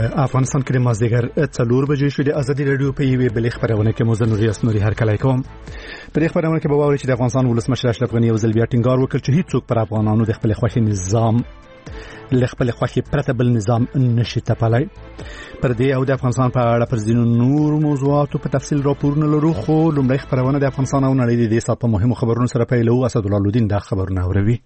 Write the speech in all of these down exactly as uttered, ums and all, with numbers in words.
افغانستان کې د مازدیګر څلور بجې شوې. د ازادي رادیو په یوې بلې خبرونه کې موږ نوري اسنوري هر کله کوم. په دې خبرونه کې به واوري چې د افغانستان ولسمشر اشرف غني یو ځل بیا ټینګار وکړ چې هیڅوک پر افغانانو د خپل خوښي نظام له خپل خوښي پرته بل نظام نشي تپلای. پر دې او د افغانستان په اړه پر ځینو نور موضوعاتو په تفصیل راپورونه لرو، خو لومړی خبرونه د افغانستان او نړۍ د دې سات په مهمو خبرونو سره پیلو. اسدالله الدین دا خبرونه اوروي.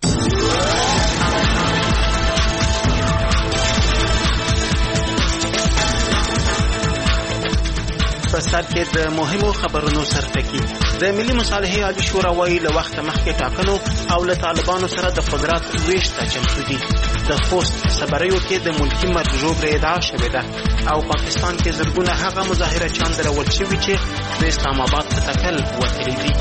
په سر کې د مهمو خبرونو سرټکی. د ملي مصالحې عالی شورا وايي له وخت مخکې ټاکنو او له طالبانو سره د قدرت ویش ته چمتو دي. د خوست صبریو کې د ملکی مرګ ژوبله ادعا شوې ده او پاکستان کې زرګونه هغه مظاهره چاند راول شوي چې د اسلام آباد په تکل وتلي دي.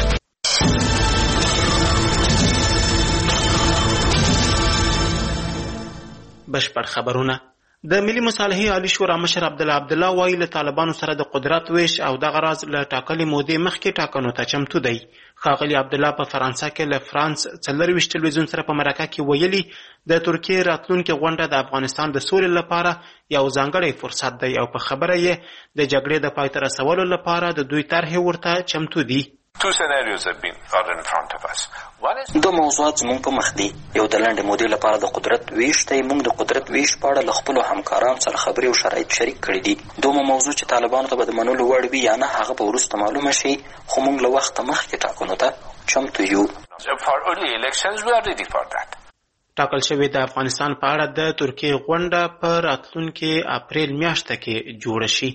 بشپړ خبرونه. د ملي مصالحې عالی شورا مشر عبدالله عبدالله وايي له طالبانو سره د قدرت ویش او دغه راز له ټاکلې مودې مخکې ټاکنو ته چمتو دی. ښاغلي عبدالله په فرانسه کې له فرانس څلرویشت تلویزیون سره په مرکه کې ویلي د ترکیې راتلونکې غونډه د افغانستان د سولې لپاره یو ځانګړی فرصت دی او په خبره یې د جګړې د پای ته رسولو لپاره د دوی طرحې ورته چمتو دي. Two scenarios have been are in front of us. One is دو موضوعات زموږ په مخ دي. یو د لنډې مودې لپاره د قدرت ویش دی. موږ د قدرت ویش په اړه له خپلو همکارانو سره خبرې او شرایط شریک کړي دي. دومره موضوع چې طالبانو ته به د منلو وړ وي یا نه هغه به وروسته معلومه شي، خو موږ له وخته مخکې ټاکنو ته چمتو یو. for early elections we are ready for that. ټاکل شوې د افغانستان په اړه د ترکیې غونډه په راتلونکې اپریل میاشته کې جوړه شي.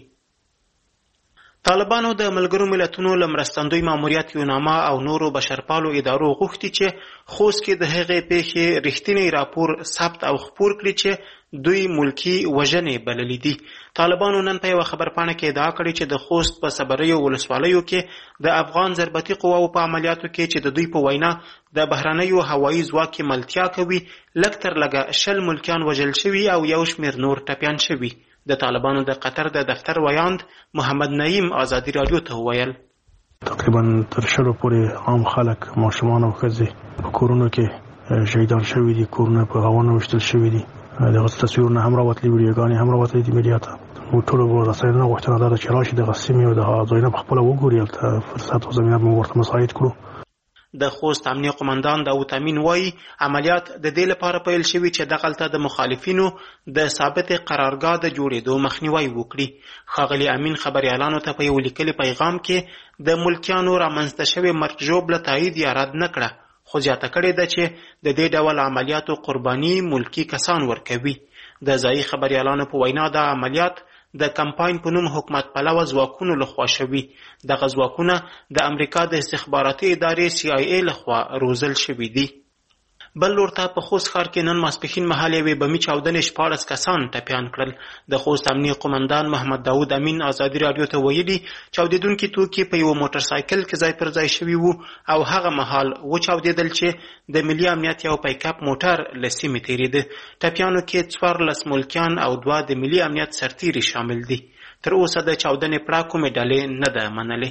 طالبانو د ملګرو ملتونو له مرستندوی ماموریت یوناما او نورو بشرپالو ادارو غوښتي چې خوست کې د هغې پیښې رښتینی راپور ثبت او خپور کړي چې دوی ملکی وژنې بللې دي. طالبانو نن په یوه خبرپاڼه کې ادعا کړې چې د خوست په صبریو ولسوالیو کې د افغان ضربتي قواو په عملیاتو کې چې د دوی په وینا د بهرنیو هوایي ځواک ملتیا کوي لږ تر لږه شل ملکیان وژل شوي او یو شمېر نور ټپیان شوي. د طالبانو د قطر د دفتر ویاند محمد نعیم ازادي رادیو ته وویل تقریبا تر شلو پورې عام خلک ماشومان او ښځې په کورونو کې شهیدان شوي دي، کورونه په هوانو ویشتل شوي دي. دغه تصویرونه هم راوتلي، ویډیوګانې هم راوتلي دي میډیا ته. موږ ټولو رسنیو غوښتنه دا ده چې راشي دغه سیمې او دغه ځایونه پخپله وګوري، هلته فرصت او زمینه به ورته مساعد کړو. د خوست امنیه قماندان داود امین وایي عملیات د دې لپاره پیل شوي چې دغلته د مخالفینو د ثابت قرارګاه د جوړېدو مخنیوی وکړي. ښاغلي امین خبریالانو ته په یو لیکلي پیغام کې د ملکیانو رامنځته شوې مرګ ژوبله تایید یا رد نه کړه، خو زیاته کړې ده چې د دې ډول عملیاتو قرباني ملکی کسان ورکوي. د ځایي خبریالانو په وینا دا عملیات د کمپاین په نوم حکومت پلوه ځواکونو لخوا شوي. دغه ځواکونه د امریکا د استخباراتي ادارې سی آی ای لخوا روزل شوي دي. بل لور ته په خوست ښار کې نن ماسپښین مهال یوې بمي چاودنې شپاړس کسان ټپیان کړل. د خوست امنیه قماندان محمد داود امین ازادي رادیو ته ویلي چاودېدونکي توکي په یوه موټر سایکل کې ځای پر ځای شوي وو او هغه مهال وچاودېدل چې د ملي امنیت یو پیک اپ موټر له سیمې تېرېده. ټپیانو کې څوارلس ملکیان او دوه د ملي امنیت سرتیري شامل دي. تر اوسه د چاودنې پړه کومې ډلې نه ده منلې.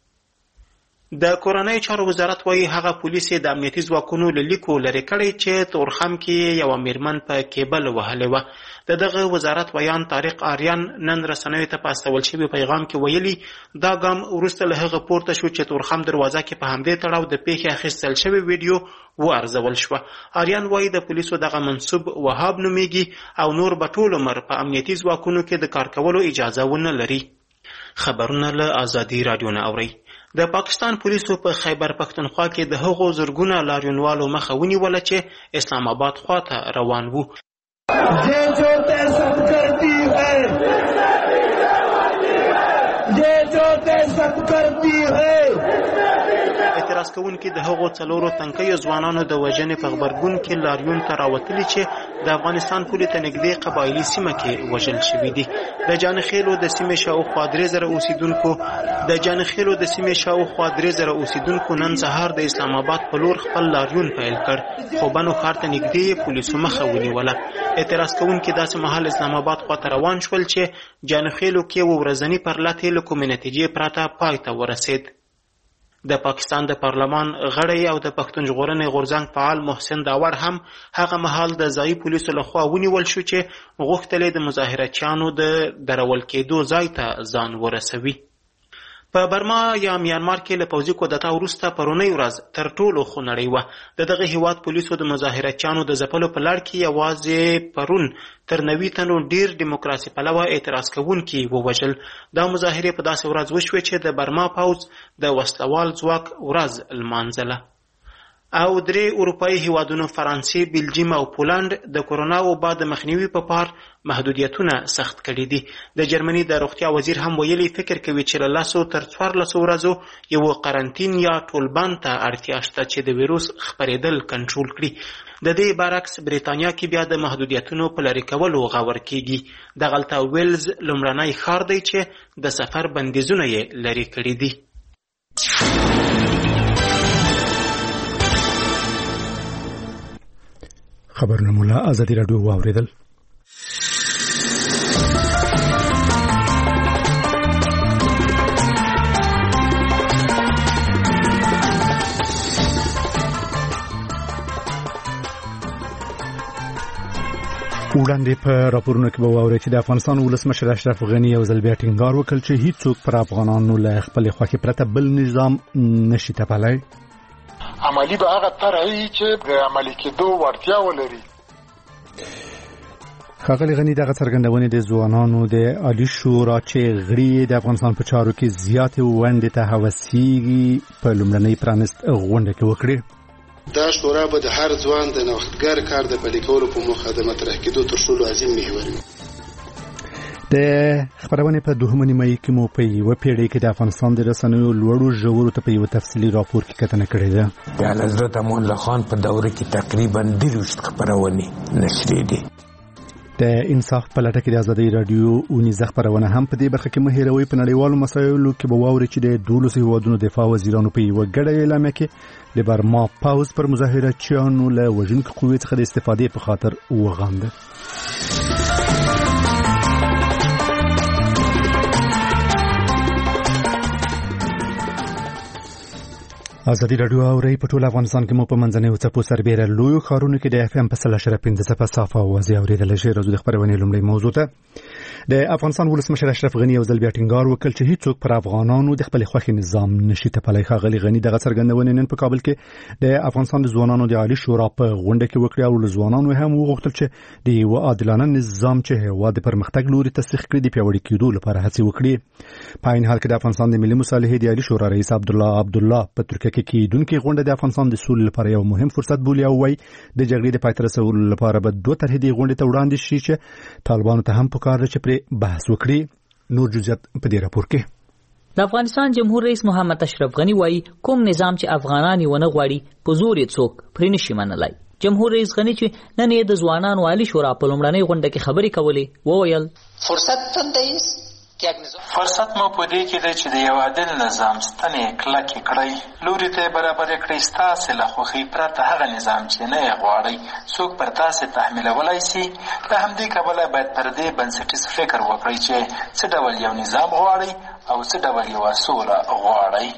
د کورنۍ چارو وزارت وايي هغه پولیس د امنیتي ځواکونو له لیکو لرې کړی چې تورخم کې یوه میرمن په کیبل وهلې وه. د دغه وزارت ویان طارق آریان نن رسنیو ته په استول شوي پیغام کې ویلي دا ګام وروسته له هغه پورته شو چې تورخم دروازه کې په همدې تړاو د پیښې اخیستل شوې ویډیو وارزول شوه. آریان وايي د پولیسو دغه منصوب وهاب نومیږي او نور به ټول عمر په امنیتي ځواکونو کې د کار کولو اجازه ونه لري. خبرونه له ازادي رادیو نه اورئ. د پاکستان پولیسو په خیبر پښتونخوا کې د هغو زرګونه لاریونوالو مخه ونیوله چې اسلام آباد خواته روان وو. اعتراض کوونکي د هغو څلورو تنکیو ځوانانو د وژنې په غبرګون کې لاریون ته راوتلي چې د افغانستان پولې ته نږدې قبایلي سیمه کې وژل شوي دي. د جانخیلو د سیمې شاوخوا درې زره اوسیدونکو د جانخیلو د سیمې شاوخوا درې زره اوسیدونکو نن سهار د اسلام آباد په لور خپل لاریون پیل کړ، خو بنو ښار ته نږدې پولیسو مخه ونیوله. اعتراض کوونکي داسې مهال اسلام آباد خواته روان شول چې جانخیلو کې یوه ورځني پرله تېلو کومې نتیجې پرته پای ته ورسېد. د پاکستان د پارلمان غړی او د پښتون ژغورنې غورځنګ فعال محسن داور هم هغه مهال د ځایي پولیسو لخوا ونیول شو چې غوښتل د مظاهرچیانو د درول کېدو ځای ته ځان ورسوي. په برما یا میانمار کې له پوځي کودتا وروسته پرونی ورځ تر ټولو خونړۍ وه. د دغه هیواد پولیسو د مظاهرچیانو د ځپلو په لړ کې یوازې پرون تر نوي تنو ډیر دیموکراسي پلوه اعتراض کوونکي ووژل. دا مظاهرې په داسې ورځ وشوې چې د برما پوځ د وسلوال ځواک ورځ لمانځله. او درې اروپایي هیوادونو فرانسې، بلجیم او پولند د کورونا وبا د مخنیوي په پار محدودیتونه سخت کړي دي. د جرمني د روغتیا وزیر هم ویلي فکر کوي چې له لسو تر څوارلسو ورځو یو قرنطین یا ټولبند ته اړتیا شته چې د ویروس خپرېدل کنټرول کړي. د دې برعکس بریتانیا کې بیا د محدودیتونو په لرې کولو غور کیږي. دغلته ویلز لومړنی ښار دی چې د سفر بندیزونه یې لرې کړي دي. خبرونه مولا ازادي راډیو واوریدل. وړاندې په راپورونو کې به واورئ چې د افغانستان ولسمشر اشرف غني یو ځل بیا ټینګار وکړ چې هیڅوک پر افغانانو له خپلې خوښې پرته بل نظام نشي تپلی. عملی به هغه طرحی چې د عملي کېدو وړتیا ولري. ښاغلي غني دغه څرګندونې د ځوانانو د عالی شورا چې غړي د افغانستان په چارو کې زیاتې ونډې ته هوسیږي په لومړنۍ پرانست غونډه کې وکړې. دا شورا به د هر ځوان د نوښتګر کار د پلي کولو په موخه د مطرح کېدو تر ټولو عظیم محور وي. د خبرونه په دوهمه نیمایي کې مو په یوه پیړۍ کې د افغانستان د رسنیو لوړو ژورو ته په یو تفصیلي راپور کې کتنه کړې ده. د حضرت امان الله خان په دوره کې تقریبا دېرش خبرونه نشري دي. د انصاف په لټه کې د ازادي رادیو اونیزه خبرونه هم په دې برخه کې مهیروي. په نړیوالو مسایلو کې به واوري چې د دولس هیوادونو دفاع وزیرانو په یوه ګډه اعلامیه کې د برما پاوز پر مظاهرچیانو له وژونکو قوې څخه د استفادې په خاطر وغانده. ازادي رادیو اوري په ټول افغانستان کې مو په منځنۍ او څپو سربېره لویو ښارونو کې د اف ام په سل اشاره پنځه څپه صافه اوازې اورېدلی شي. راځو د خپرونې لومړۍ موضوع ته. د افغانستان ولسمشر اشرف غني یو ځل بیا ټینګار وکړ چې هیڅوک پر افغانانو د خپلې خوښې نظام نشي تپلی. ښاغلي غني دغه څرګندونې نن په کابل کې د افغانستان د ځوانانو د عالي شورا په غونډه کې وکړې او له ځوانانو هم وغوښتل چې د یو عادلانه نظام چې هېواد د پرمختګ لوري ته سیخ کړي د پیاوړي کېدو لپاره هڅې وکړي. په عین حال کې د افغانستان د ملي مصالحې د عالي شورا رئیس عبدالله عبدالله په ترکیه کې کېدونکې غونډه د افغانستان د سولې لپاره یو مهم فرصت بولي او وايي د جګړې د پای ته رسولو لپاره به دوه طرحې د غونډې ته وړاندې شي چې طالبانو ته هم پکار ده چې پرې بحث وکړي. نور جزئیات په دې راپور کې. د افغانستان جمهور رئیس محمد اشرف غني وايي کوم نظام چې افغانان یې ونه غواړي په زور یې څوک پرې نشي منلای. جمهور رئیس غني چې نن یې د ځوانانو عالی شورا په لومړنۍ غونډه کې خبرې کولې وویل فرصت تندیس فرصت مو په دې کې دی چې د یو عادل نظام ستنې کلکې کړئ، لوري ته برابر کړئ. ستاسې له خوښۍ پرته هغه نظام چې نه یې غواړئ څوک پر تاسې تحمیلولی سي. له همدې کبله باید پر دې بنسټیز فکر وکړئ چې څه ډول یو نظام غواړئ او څه ډول یوه سوله غواړئ.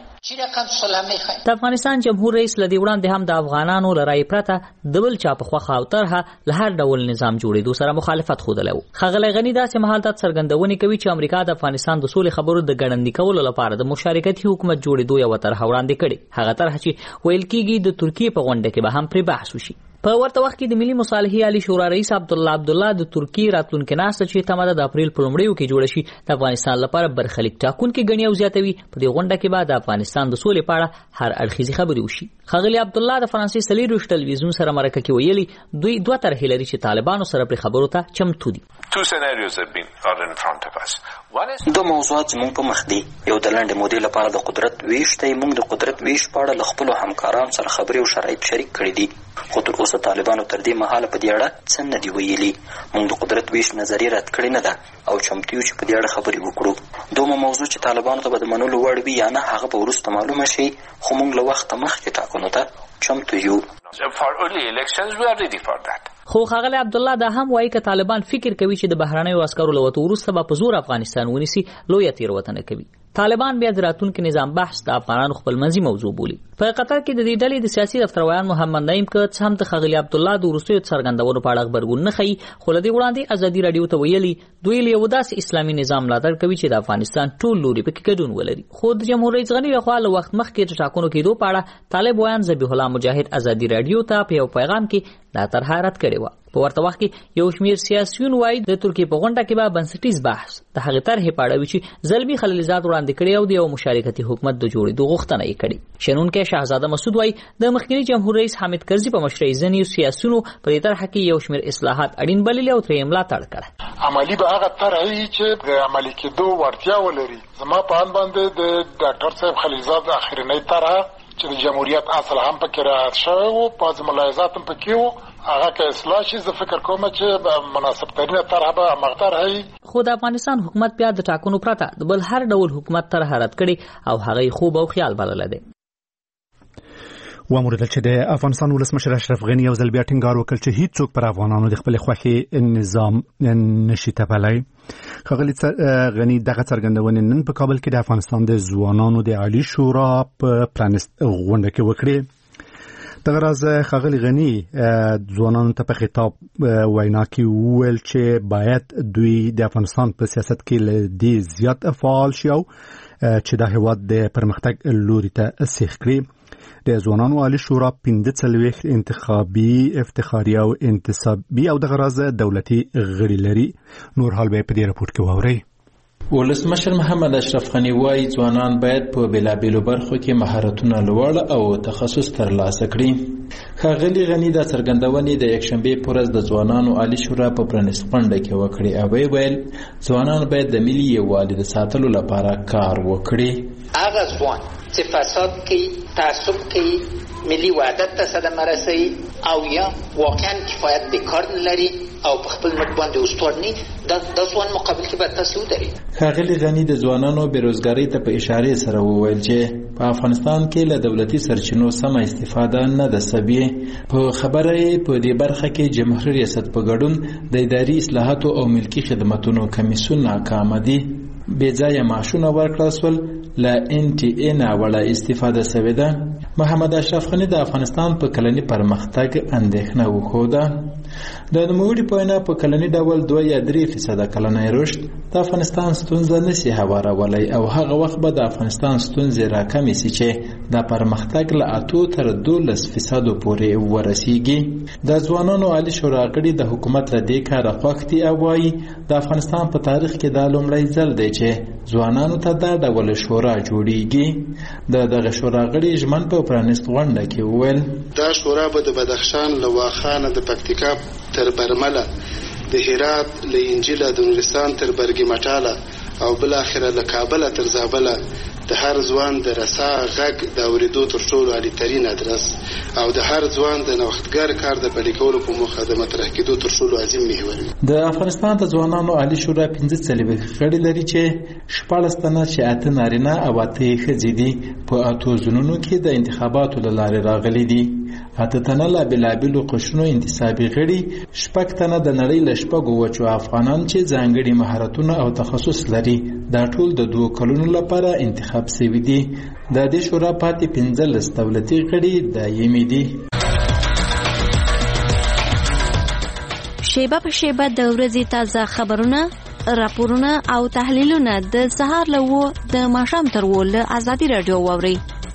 د افغانستان جمهور رئیس لدی وړاندې هم د افغانانو لرای پرته د بل چا په خوخه او طرحه له هر ډول نظام جوړېدو سره مخالفت خوده. خغلی غنی داسې مهال ته څرګندونې کوي چې امریکا د افغانستان د سولې خبرو د ګړندي کولو لپاره د مشارکتي حکومت جوړېدو یو طرحه وړاندې کړي. هغه طرحه چې ویل کېږي د ترکیې په غونډه کې به هم پرې بحث وشي. په ورته وخت کې د ملي مصالحې عالی شورا رئیس عبدالله عبدالله د ترکیې راتلونکي ناسته چې تمه د اپریل په لومړیو کې جوړه شي د افغانستان لپاره برخلیک ټاکونکي ګڼي او زیاتوي. په دې غونډه کې به د افغانستان د سولې په اړه هر اړخیزې خبرې وشي. ښاغلي عبدالله د فرانسې څلېرویشت ټلویزیون سره مرکه کې ویلي دوی دوه طرحې لري چې طالبانو سره پرې خبرو ته چمتو دي. دو موضوعات زموږ په مخ دي. یو د لنډې مودې لپاره د قدرت ویش دی. موږ د قدرت ویش په اړه له خپلو همکارانو سره خبرې او شرایط شریک کړي دي، خو تر اوسه طالبانو تر دې مهاله په دې اړه څه نه دي ویلي. موږ د قدرت ویش نظریه رد کړې نه ده او چمتو یو چې په دې اړه خبرې وکړو. دومره موضوع چې طالبانو ته به د منلو وړ وي یا نه هغه به وروسته معلومه شي، خو موږ له وخته مخکې ټاکنو ته چمتو یو. خو ښاغلی عبدالله دا هم وایي که طالبان فکر کوي چې د بهرنیو عسکرو له وتو وروسته به په زور افغانستان ونیسي لویه تېروتنه کوي. طالبان بیا د راتلونکي نظام بحث د افغانانو خپلمنځي موضوع بولي. په قطر کې د دې ډلې د سیاسي دفترویان محمد نعیم که هم د ښاغلي عبدالله د وروستیو څرګندونو په اړه غبرګون نه ښیي، خو له دې وړاندې ازادي راډیو ته ویلي دوی له یو داسې اسلامي نظام ملاتړ کوي چې د افغانستان ټول لوري پکې ګډون ولري. خو د جمهور رئیس غني لخوا له وخت مخکې د ټاکنو کېدو په اړه طالب ویان ذبیح الله مجاهد ازادي راډیو ته په یو پیغام کې دا طرحه رد کړې وه. په ورته وخت کې یو شمېر سیاسیون وایي د ترکیې په غونډه کې به بنسټیز بحث د هغې طرحې په اړه وي چې زلمي خلیلزاد وړاندې کړی او د یو مشارکتي حکومت د جوړېدو غوښتنه یې کړې. شنونکی شهزاده مسعود وایي د مخکني جمهور رئیس حامد کرزي په مشرۍ ځینې سیاسیونو په دې طرحه کې یو شمېر اصلاحات اړین بللي او ترې یې ملاتړ کړی. عملي به هغه طرحه وي چې د عملي کېدو وړتیا ولري. زما په اند باندې د ډاکټر صاحب خلیلزاد اخرنۍ طرحه چې د جمهوریت اصل هم پکې رعایت شوی و، بعضې ملاحظات هم پکې و، هغه که اصلاح شي زه فکر کوم چې مناسب ترینه طرحه به همغه طرحه وي. خو د افغانستان حکومت بیا د ټاکنو پرته د بل هر ډول حکومت طرحه رد کړې او هغه یې خوب او خیال بللی دی. واموردل چې د افغانستان ولسمشر اشرف غني یو ځل بیا ټینګار وکړ چې هیڅوک پر افغانانو د خپل خوښې نظام نشي تپلی. ښاغلي غني دغه څرګندونې نن په کابل کې د افغانستان د ځوانانو د عالي شورا په پرانست غونډه کې وکړې. دغه راز ښاغلي غني ځوانانو ته په خطاب وینا کې وویل چې باید دوی د افغانستان په سیاست کې له دې زیات فعال شي او چې دا هېواد د پرمختګ لوري ته سیخ کړي. د ځوانانو عالي شورا پنځه څلوېښت انتخابي افتخاري او انتصابي او دغه راز دولتي غړي لري. نور حال به په دې راپورټ کې واورئ. ولسمشر محمد اشرف غني وايي ځوانان باید په بېلابېلو برخو کې مهارتونه لوړ او تخصص ترلاسه کړي. ښاغلي غني دا څرګندونې د یکشنبې په ورځ د ځوانانو عالي شورا په پرانیست غونډه کې وکړې او ویې ویل ځوانان باید د ملي یووالي د ساتلو لپاره کار وکړي. هغه ځوان چې فساد کوي، تعصب کوي، ملي وحدت ته صدمه رسوي او یا واقعا کفایت به کار نه لري او په خپل مټ باندې استوار نه، د ځوان مقابل کې باید تاسو ودرئ. ښاغلي غني د ځوانانو بېروزګارۍ ته په اشارې سره وویل چې په افغانستان کې له دولتي سرچینو سمه استفاده نه ده سوې. په خبره یې په دې برخه کې جمهوري ریاست په ګډون د اداري اصلاحاتو او ملکي خدمتونو کمیسیون ناکامه دي. بې ځایه معاشونه ورکړل سول، له ان ټي اې ناوړه استفاده سوې ده. محمد اشرف غني د افغانستان په کلني پرمختګ اندېښنه وښوده. د نوموړي په وینا په کلني ډول دوه یا درې فیصده کلنی رشد د افغانستان ستونزه نشي هوارولی او هغه وخت به د افغانستان ستونزې راکمې سي چې د پرمختګ له اتو تر دولس فیصدو پورې ورسیږي. د ځوانانو عالي شورا غړي د حکومت له دې کاره خوښ دي او وایي د افغانستان په تاریخ کې دا لومړی ځل دی چې ځوانانو ته دا ډول شورا جوړیږي. د دغه شورا غړي ژمن په پرانیست غونډه کې وویل دا شورا به د بدخشان له واخانه د پکتیکا تر برمله، د هرات له انجیله، د نورستان تر برګي مټاله او بل اخره له کابل تر زابله د هر ځوان د رسا غږ د اوریدو تر ټولو عالی ترين ادرس او د هر ځوان د نوښتګر کار د پلي کولو په موخه د مطرح کېدو تر ټولو عظیم محور وي. د افغانستان د ځوانانو عالی شورا پنځه څلوېښت غړي لري چې شپاړس تنه چې اته نارینه او اته ښځې دي په اتو ځونونو کې د انتخاباتو له لارې راغلي دي. اته تنه له بېلابېلو قشرونو انتصابي غړي، شپږ تنه د نړۍ له شپږو وچو افغانان چې ځانګړي مهارتونه او تخصص لري. دا ټول د دوه کلونو لپاره انتخاب شوي دي. د دې شورا پاتې پنځلس دولتي غړي دایمي دي. شیبه په شیبه د ورځې تازه خبرونه، راپورونه او تحلیلونه د سهار له اوو د ماښام تر اوو له ازادي راډیو واورئ.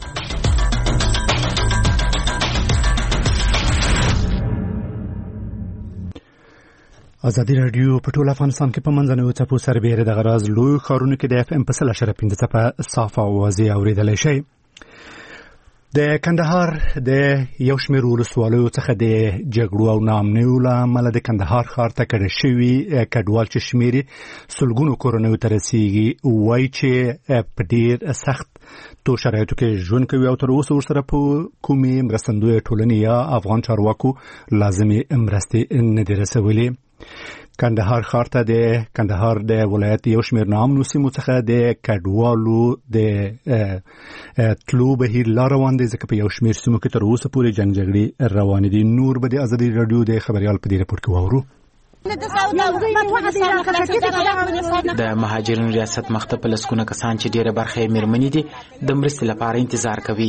ازادي راډیو په ټول افغانستان کې په منځنوي څپو سربېره د غراز لوی ښارونو کې د اف ام په سل اشاره پنځه څپه صافه اوازې اورېدلی شئ. د کندهار د یو شمېر ولسوالیو څخه د جګړو او ناامنیو له امله د کندهار ښار ته کډه شوي کډوال چې شمېر یې سلګونو کورنیو ته رسیږي وایي چې په ډېر سخت تو شرایطو کې ژوند کوي او تر اوسه ورسره په کومې مرستندویه ټولنې یا افغان چارواکو لازمې مرستې نه دي رسولې. کندهار ښار ته د کندهار د ولایت یو شمېر ناامنو سیمو څخه د کډوالو د تلو بهیر لا روان دی ځکه په یو شمېر سیمو کې تر اوسه پورې جنګ جګړې روانې دي. نور به د ازادي راډیو د خبریال په دې راپور کې واورو. د مهاجرینو ریاست مخته په لسګونه کسان چې ډیره برخه یې میرمنې دي د مرستې لپاره انتظار کوي.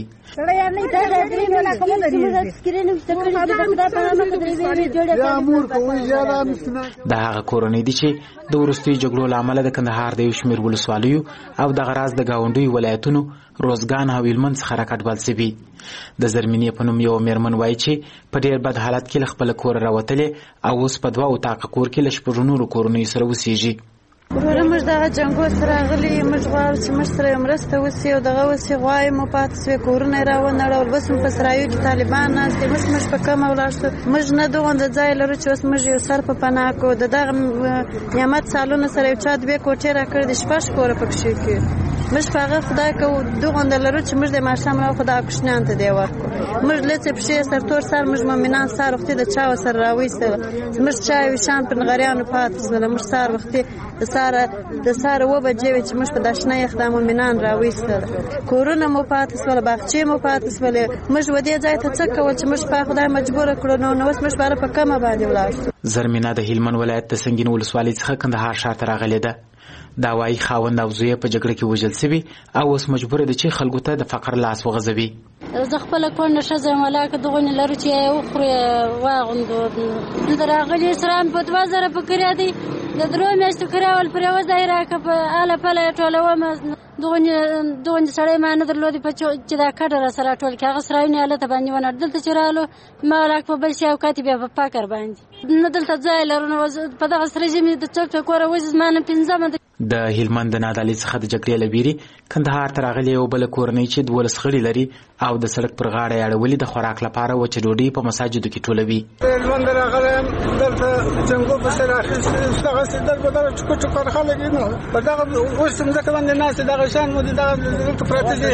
دا هغه کورنۍ دي چې د وروستیو جګړو له امله د کندهار د یو شمېر ولسوالیو او دغه راز د ګاونډیو ولایتونو روزګان او هلمند څخه راکټبل سوي. د زرمینې په نوم یو میرمن وایي چې په ډېر بد حالت کې له خپله کوره راوتلې او اوس په دوه اتاقه کور کې له شپږو نورو کورنیو سره اوسېږي. وروره موږ دغه جنګو سره راغلي، موږ غواړو چې موږ سره مرسته وسي او دغه وسي غواړو مو پاتې سوې کورونه یې راونړول. اوس مو په سرایو کې طالبان ناست دي، اوس موږ په کمه ولاړ شو. موږ نه دغونده ځای لرو چې اوس موږ یو سر په پناه کړو. د دغه نعمت سالونه سره یو چا دوې کوټې راکړې دي، شپږ کوره پکښې کې موږ په هغه خدای کوو دغونده لرو چې موږ د ماښام راوخو دغه کوشنیانو ته دی ورکړو. موږ لڅې پښې سرتور سر موږ مؤمنان سهار وختي د چا سره راویستله. زموږ چای ویشان پر نغریانو پاتې سوله. موږ سهار وختي د سهاره د سهاره اوه بجې وې چې موږ په دا شنه یخ دا مؤمنان راویستله. کورونه مو پاتې سوله، باغچې مو پاتې سولې. موږ و دې ځای ته څه کول چې موږ په خدای مجبوره کړو. نو نو اوس موږ باره په کمه باندې ولاړ شو. زرمینه د هلمند ولایت د سنګین ولسوالۍ څخه کندهار ښار ته راغلې ده. دا وایي خاوند او زوی په جګړه کې وژل سوي او اوس مجبوره ده چې خلکو ته د فقر لاس وغځوي. زه خپله کونډه ښځه یم، ولاکه دغونې لرو چې یې وخورو واغوندو. دلته راغلي سران په دوه زره په کریا دی، د درو میاشتو کریا ول پر یوه ځای راکړه، په اله پله یې ټولومه. دغونې دغونې سړی ما نه درلودې په چې دا کډه را سره راټول کړي. هغه سرایونه یې هلته باندې ونړ. دلته چې رالو ما ولاک په بل شي او کاتې بیا په پاکر باندې نه دلته ځای لرو. نو په دغه سره ژمې د څوک څوک کوره وځي. زما نن پنځمه ده. د هلمند د نادعلي څخه د جګړې له ویرې کندهار ته راغلې یو بله کورنۍ چې دولس غړي لري او د سړک پر غاړه یې اړولي د خوراک لپاره وچه ډوډۍ په مساجدو کې ټولوي. هلمند راغلی یم، دلته جنګو پسې راخیستې دغسې در په دغه ټکو ټکو خلک یې نو په دغه اوس مځکه باندې ناست دغه شیان مو دي، دغه دلته پراته دي.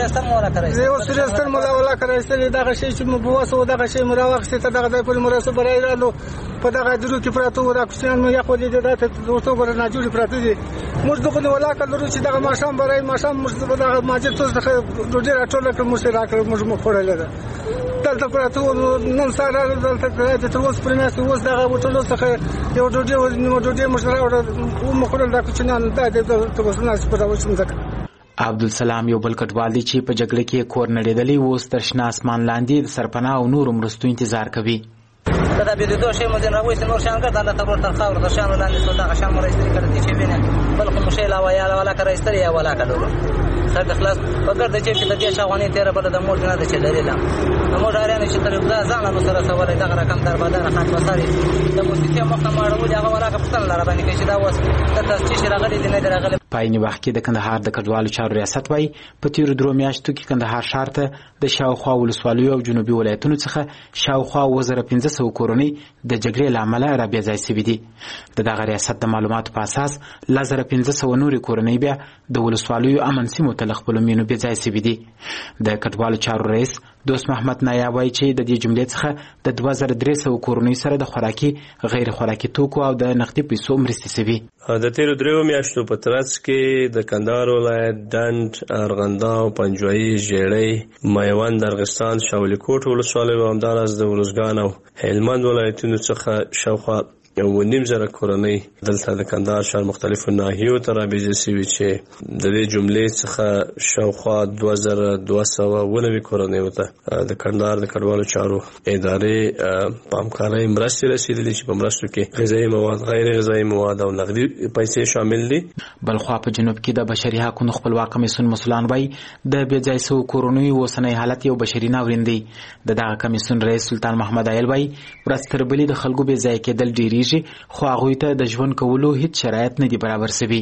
یو سوریستر مولا ولاکه راایستلي دغه شی چې مو بوس و دغه شی مو راواخیستې ته دغه ځای پورې مو راسه برای رالو. په دغه درو کې پراته وو، دا کوچنیان مو یخ ولیدې دا ته ورته وګوره ناجوړې پراته دي. موږ دغونې ولاکه لرو چې دغه ماښام برای ماښام موږ دغه مسجد څخه ډوډۍ راټوله کړه، موږ یې راکړه، موږ مو خوړلې ده. دلته پراته وو نن سهار دلته تر اوسه پورې ناست اوس دغه بوټلو څخه یو ډوډۍ نیمه ډوډۍ موږ راوړه ومو خوړل. دا کوچنیان دا دلته اوس ناست په دغه مځکه. عبدالسلام یو بل کډوال دی چې په جګړه کې کور نړېدلی اوس تر شنه اسمان لاندې د سرپناه او نورو مرستو انتظار کوي. دا د بېلېدو شی مو ځینې راوایستې نور شیان ګرد هلته ورته خاورو تر شیانو لاندې شو. دغه شیان مو راایستلي کړه چې وینې بل خو مو شی لا یا ولاکه راایستلې یا ولاکه لرو خیر د خلاص په ګرده جیب کې د دې شاوخوا تېره بله د مور نه ده چې لرېده. د مور ډاریانو چې تر ځانه نو سره رسولی دغه رقم دربداره خان بسار یې د موسیقي مخ نه مو اړولي. هغه ولاکه پوښتنه له راباندې کوي چې دا اوس دلته څه شي راغلي دي نه دي راغلي. په عین وخت کې د کندهار د کډوالو چارو ریاست وایي په تېرو درو میاشتو کې کندهار ښار ته د شاوخوا ولسوالیو او جنوبي ولایتونو څخه شاوخوا اووه زره پنځه سوه کورنۍ د جګړې له امله رابېځای سوي دي. د دغه ریاست د معلوماتو په اساس لس زره پنځه سوه نورې کورنۍ بیا د ولسوالیو امن سیمو ته له خپلو مینو بېځای سوي دي. د کډوالو چارو رئیس دوست محمد نایاب وایي چې د دې جملې څخه د دوه زره درې سوه کورنیو سره د خوراکي غیر خوراکي توکو او د نقدي پیسو مرستې سوي. د تیرو دریو میاشتو په ترڅ کې د کندهار ولایت ډنډ، ارغنداو، پنجوایي، ژیړۍ، میوند، ارغستان، شاولی کوټ ولسوالیو او همداراز د ارزګان او هلمند ولایتونو څخه شاوخوا یو نیم زره کورنۍ دلته د کندهار ښار مختلفو ناحیو ته رابېځې سوي چې د دې جملې څخه شاوخوا دوه زره دوه سوه اووه نوي کورنیو ته د کندهار د کډوالو چارو ادارې په همکارۍ مرستې رسېدلي چې په مرستو کې غذایي مواد، غیر غذایي مواد او نقدي پیسې شامل دي. بلخوا په جنوب کې د بشري حقونو خپلواک کمیسیون مسؤلان وایي د بېځای سوو کورنیو اوسنی حالت یو بشري ناورین دی. د دغه کمیسیون رئیس سلطان محمد عیل وایي ورځ تر بلې د خلکو بېځای کېدل ډېرېږي خو هغوی ته د ژوند کولو هیڅ شرایط نه دي برابر سوي.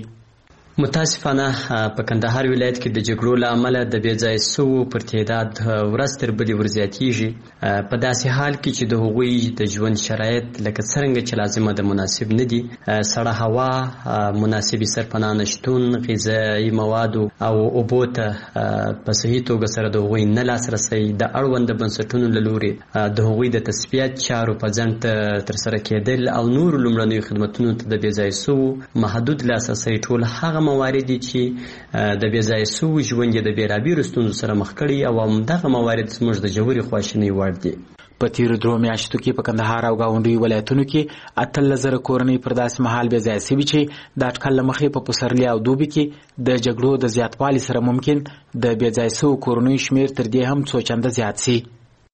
متاسفانه په کندهار ولایت کې د جګړو له امله د بېځای سوو پر تعداد ورځ تر بلې ورزیاتېږي په داسې حال کې چې د هغوی د ژوند شرایط لکه څرنګه چې لازمه ده مناسب نه دي. سړه هوا، مناسبې سرپناه نشتون، غذایي موادو او اوبو ته په صحیح توګه سره د هغوی نه لاسرسی، د اړونده بنسټونو له لورې د هغوی د تثبیت چارو په ځنډ ترسره کېدل او نورو لومړنیو خدمتونو ته د بېځای سوو محدود لاسرسی ټول هغه موارد دي چې د بېځای سوو ژوند یې د بېلابېلو ستونزو سره مخ کړي او همدغه موارد زموږ د ژورې خواشینۍ وړ دي. په تیر درو میاشتو کې په کندهار او گاونډي ولایتونو کې اتلس زره کورنۍ پر داسې مهال بې ځایه شوي چې د اټکل له مخې په پسرلي او دوبي کې د جګړو د زیاتوالي سره ممکن د بې ځایه شوو کورنیو شمېر تر دې هم څو چنده زیات شي.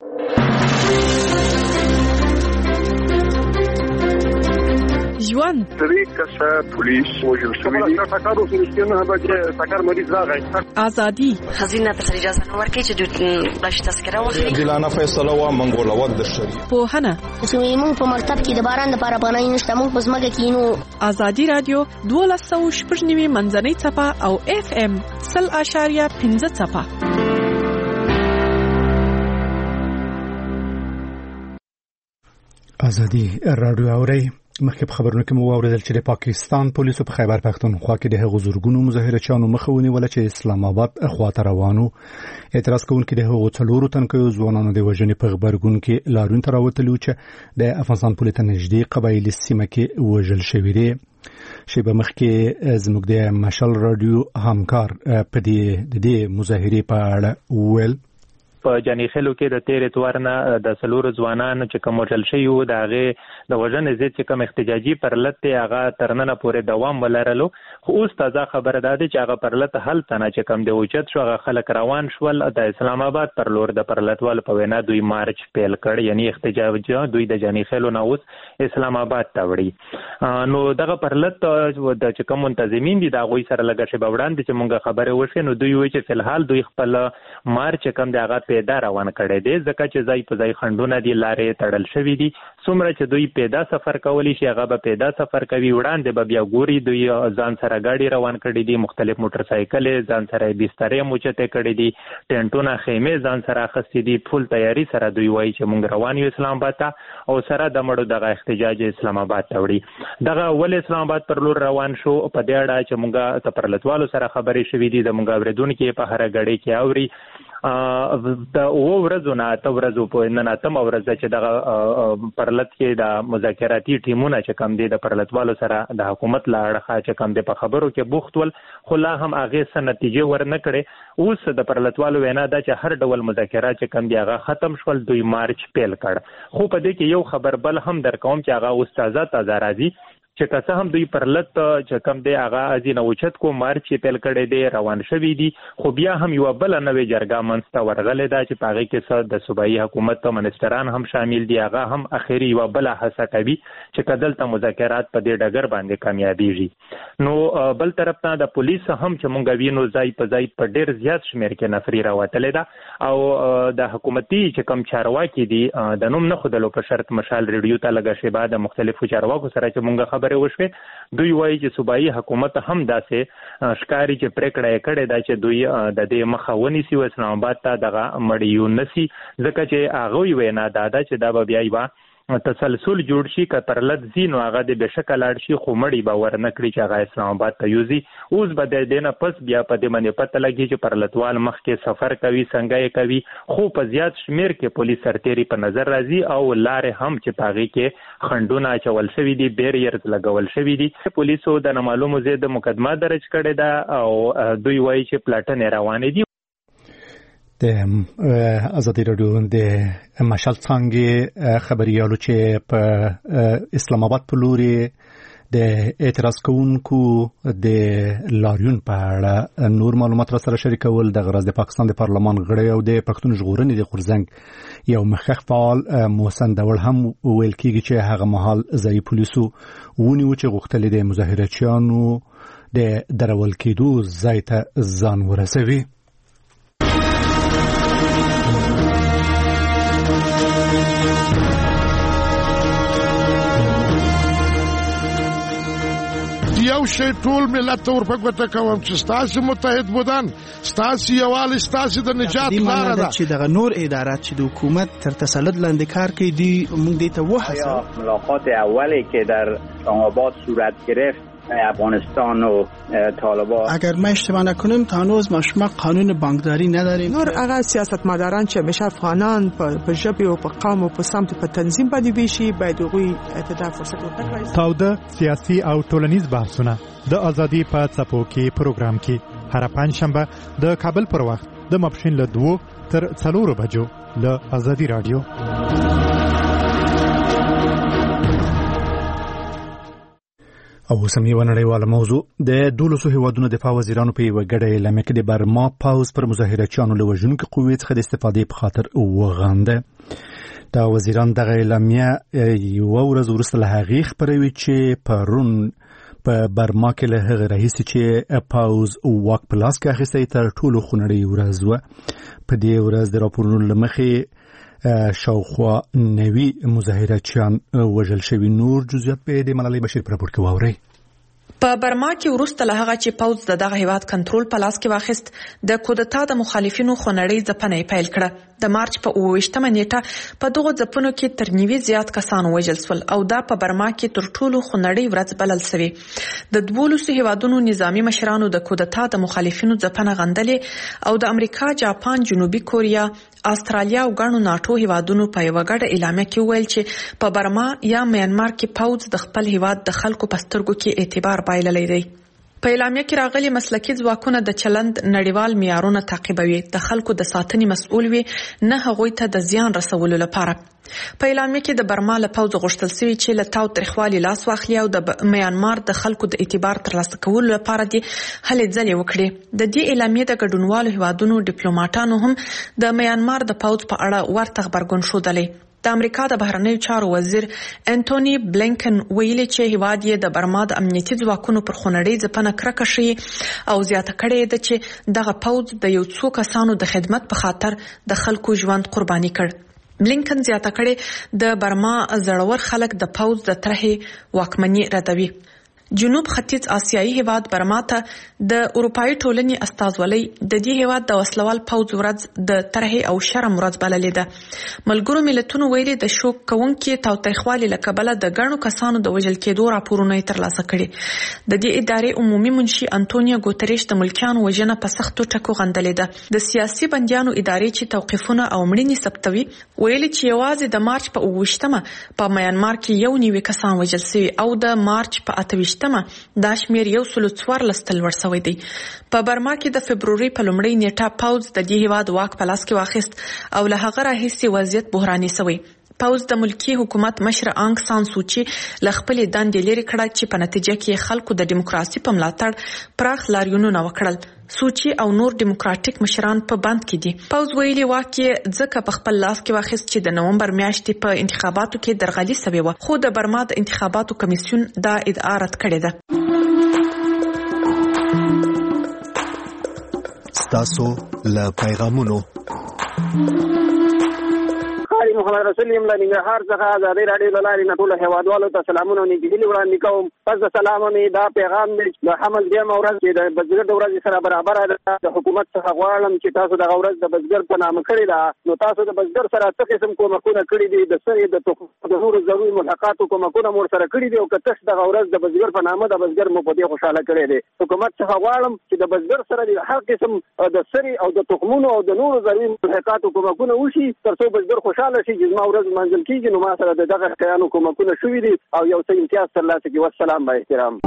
ژوند درې کسه پولیس وژل شوي دي. ټکر اوس نشته به ټکر مریض راغی. ازادي خزینه ته اجازه نه ورکړي چې د بش تذکره واخلي. عادلانه فیصله وا منګول وخت د شری. پوهنه زموږ په مکتب کې د باران لپاره پناه نشته، موږ په ځمکه کې نو. ازادي رادیو دولس سوه شپږ نوي منځنۍ څپه او اف ام سل اشاریه پنځه څپه. ازادي رادیو اوري. مخکې په خبرونو کې مو واوریدل چې د پاکستان پولیسو په خیبر پختونخوا کې د هغو زورګونو مظاهرچیانو مخه ونیوله چې اسلام آباد خواته روانو. اعتراض کوونکي د هغو څلورو تنکیو ځوانانو د وژنې په غبرګون کې لاریون ته راوتلي وو چې د افغانستان پولې ته نږدې قبایلي سیمه کې وژل شوي دي. شیبه مخکې زموږ د مشال رادیو همکار په دې مظاهرې په اړه وویل. په جنی خلو کې د تیر اتوار نه د سلور ځوانانو چې کوم وژل شوي وو د هغې د وژنې ضد چې کوم احتجاجي پرلت دی هغه تر ننه پورې دوام ولرلو. خو اوس تازه خبره ده چې هغه پرلت هلته نه چې کوم دی اوچت شو هغه خلک روان شول د اسلام آباد پر لور. د پرلتوالو په وینا دوی مارچ پیل کړ، یعنی احتجاج دوی د جنی خلو نه اوس اسلام آباد ته وړي. نو دغه پرلت د چې کوم منتظمین دي د هغوی سره لږه شیبه وړاندې چې مونږ خبرې وشوې نو دوی وایي چې فلحال دوی خپل مارچ کوم دی هغه پیدا روان کړی دی، ځکه چې ځای په ځای خنډونه دي، لارې تړل شوي دي. څومره چې دوی پیدا سفر کولی شي هغه به پیدا سفر کوي. وړاندې به بیا ګوري دوی ځان سره ګاډي روان کړي دي، مختلف موټر سایکلې ځان سره بسترې موچتې کړي دي، ټینټونه خیمې ځان سره اخیستي دي. فول تیاری سره دوی وایي چې موږ روان یو اسلام آباد ته او سره د مړو دغه احتجاج اسلام آباد ته وړي. دغه ول اسلام آباد پر لور روان شو په دې اړه چې موږ ته پرلتوالو سره خبرې شوې دي د موږ اوریدونکو په هر غړي کې اوري. د او ورځو نه اته ورځو په نن اتم ورځ چې دغه پرلت کې د مذاکراتي ټیمونه چې کم دي د پرلتوالو سره د حکومت لا اړخه چې کم دي په خبرو کې بوخت ول، خو لا هم هغه څه نتیجه ورنه کړي. اوس د پرلتوالو وینا ده چې هر ډول مذاکرات چې کم دي هغه ختم شول، دوی مارچ پیل کړ. خو په دې کې یو خبر بل هم در کوم چې هغه اوس تازه تازه راځي چې که څه هم دوی پرلت چې کم دی هغه ازینه اوچت کو مارچ پیل کړی دی، روان شوي دي. خو بیا هم یو بل نوې جرګه منځته ورغلې ده چې په هغې کې څه د صوبایي حکومت منسټران هم شامل دي. هغه هم اخري یو بله هڅه کوي چې که دلته مذاکرات په دې ډګر باندې کامیابیږي. نو بل طرف ته د پولیس هم چې مونږ وینو ځای په ځای په ډېر زیات شمېر کې نفري راوتلې ده او د حکومتي چې کم چارواکي دي د نوم نه ښودلو په شرط مشال ریډیو ته لږه شیبه د مختلفو چارواکو سره چې مونږ خبرې وشوې دوی وایي چې صوبایي حکومت هم داسې ښکاري چې پریکړه یې کړې ده چې دوی د دې مخه ونیسي او اسلام آباد ته دغه مړی یونسي، ځکه چې هغوی وینا دا ده چې دا به بیا یوه تسلسل جوړ شي. که پرلت ځي نو هغه د بېشکه لاړ شي خو مړی به ورنه کړي چې هغه اسلام آباد ته یوځي. اوس به د دې نه پس بیا په دې باندې پته لګي چې پرلتوال مخکې سفر کوي، څنګه یې کوي، خو په زیات شمېر کې پولیس سرتېري په نظر راځي او لارې هم چې په هغې کې خنډونه اچول شوي دي، بیریرز لګول شوي دي. پولیسو د نامعلومو ضد مقدمه درج کړې ده او دوی وایي چې پلاټنې روانې دي. د ازادي رادیو د مشال څانګې خبريالو چې په اسلام آباد په لوري د اعتراض کوونکو د لاریون په اړه نور معلومات را سره شریکول. د غرض د پاکستان د پارلمان غړی او د پښتون ژغورنې د غورځنګ یو مخکښ فعال محسن دول هم ویل کیږي چې هغه مهال ځایي پولیسو ونیو چې غوښتل د مظاهرچیانو د درول کېدو ځای ته ځان ورسوي. یو شی ټول ملت ته ورپګوته کوم چې ستاسو متحد بودن، ستاسو یووالی، ستاسو د نجات لاره ده. چې دغه نور ادارات چې د حکومت تر تسلط لاندې کار کوي دی موږ دې ته وحسه. ملاقات اولی که در اسلام آباد صورت گرفت افغانستان و طالبان، اگر ما اشتباه نکنم تا هنوز ما شما قانون بانکداری نداریم. نور اگر سیاستمداران چې همیشه افغانان په ژبه او په قوم او په سمت په تنظیم باندې ویشي باید هغوی ته فرصت ورکړي. تاوده سیاسي او ټولنیز بحثونه د ازادي په څپو کې پروګرام کې هر پنځشنبه د کابل پر وخت د ماپښین له دوه تر څلورو بجو له ازادي رادیو. او سمي ونړیواله موضوع د دولسو هیوادونو دفاع وزیرانو په یوه ګډه اعلامیه کې د برما پاوز پر مظاهرچیانو له وژونکو قوې څخه د استفادې په خاطر وغانده. دا وزیران دغه اعلامیه یوه ورځ وروسته له هغې خپروي چې پرون په برما کې له هغه راهیسې چې پاوز واک په لاس کې اخیستی تر ټولو خونړۍ ورځ وه. په دې ورځ د راپورونو له مخې شاوخوا نوي مظاهرچیان وژل شوي. نور جزئیات په د ملالۍ بشیر په راپور کې واورئ. په برما کې وروسته له هغه چې پوځ د دغه هیواد کنټرول په لاس کې واخیست، د کودتا د مخالفینو خونړۍ ځپنه یې پیل کړه. د مارچ په اووه ویشتمه نیټه په دغو ځپنو کې تر نیوي زیات کسان وژل شول او دا په برما کې تر ټولو خونړۍ ورځ بلل شوې. د دولسو هیوادونو نظامی مشرانو د کودتا د مخالفینو ځپنه غندلې او د امریکا، جاپان، جنوبي کوریا، استرالیا او ګڼو ناټو هیوادونو په یوه ګډه اعلامیه کې ویل چې په برما یا میانمار کې پوځ د خپل هیواد د خلکو په سترګو کې اعتبار بایللی دی. په اعلامیه کې راغلي مسلکي ځواکونه د چلند نړیوال معیارونه تعقیبوي، د خلکو د ساتنې مسؤل وي، نه هغوی ته د زیان رسولو لپاره. په اعلامیه کې د برما له پوځ غوښتل شوي چې له تاو تریخوالي لاس واخلي او د میانمار د خلکو د اعتبار ترلاسه کولو لپاره دي هلې ځلې وکړي. د دې اعلامیې د ګډونوالو هیوادونو ډیپلوماټانو هم د میانمار د پوځ په اړه ورته غبرګون ښودلی. د امریکا د بهرنیو چارو وزیر انټونی بلینکن ویلي چې هیواد یې د برما د امنیتي ځواکونو پر خونړۍ ځپنه کرکه ښیي او زیاته کړې ده چې دغه پوځ د یو څو کسانو د خدمت په خاطر د خلکو ژوند قرباني کړ. بلینکن زیاته کړې د برما زړور خلک د پوځ د طرحې واکمني ردوي. جنوب ختیځ آسیایي هیواد برما ته د اروپایي ټولنې استازولۍ د دې هیواد د وسلوال پوځ ورځ د طرحې او شرم ورځ بللې ده. ملګرو ملتونو ویلي د شوک کوونکې تاوتریخوالي له کبله د ګڼو کسانو د وژل کېدو راپورونه یې ترلاسه کړي. د دې ادارې عمومي منشي انټونیو ګوتریش د ملکیانو وژنه په سختو ټکو غندلې ده. د سیاسي بندیانو ادارې چې توقیفونه او مړینې ثبتوي ویلي چې یوازې د مارچ په اووه ویشتمه په میانمار کې یو نوي کسان وژل شوي او د مارچ په اته ویشتمه دا شمیر یو سلو څوارلس ته لوړ شوی دی. په برما کې د فبروري په لومړۍ نیټه پوځ د دې هیواد واک په لاس کې واخیست او له هغه راهیسې وضعیت بحراني شوی. پوځ د ملکی حکومت مشر آنګ سان سوچي له خپلې دندې لرې کړه چې په نتیجه کې خلکو د دیموکراسي په ملاتړ پراخ لاریونونه وکړل. سوچي او نور دیموکراتیک مشران په بند کې دي. پوځ ویلي واکې ځکه په خپل لاس کې واخیست چې د نومبر میاشتې په انتخاباتو کې درغلي شوې وه، خو د برما د انتخاباتو کمیسیون دا ادعا رد کړې ده. ستاسو له پیغامونو خالي محمد رسول یم له ننګرهار څخه ازادي راډیو له لارې نه ټولو هیوادوالو ته سلامونه او نیکهیلې وړاندې کوم. پس د سلامه مې دا پیغام دی د حمل درېیمه ورځ چې د بزګر د ورځې سره برابره ده. د حکومت څخه غواړم چې تاسو دغه ورځ د بزګر په نامه کړې ده، نو تاسو د بزګر سره څه قسم کومکونه کړي دي، د سرې د تخم د نورو ضروري ملحقاتو کومکونه مو سره کړي دي او که تاسو دغه ورځ د بزګر په نامه د بزګر مو په دې خوشاله کړی دی. حکومت څخه غواړم چې د بزګر سره د هر قسم د سرې او د تخمونو او د نورو ضروري ملحقاتو کومکونه وشي ترڅو بزګر خوشاله شي. چې زما ورځ منځل کېږي نو ما سره د دغه شیانو کومکونه شوي دي او یو څه امتیاز ترلاسه کړي. والسلام با احترام.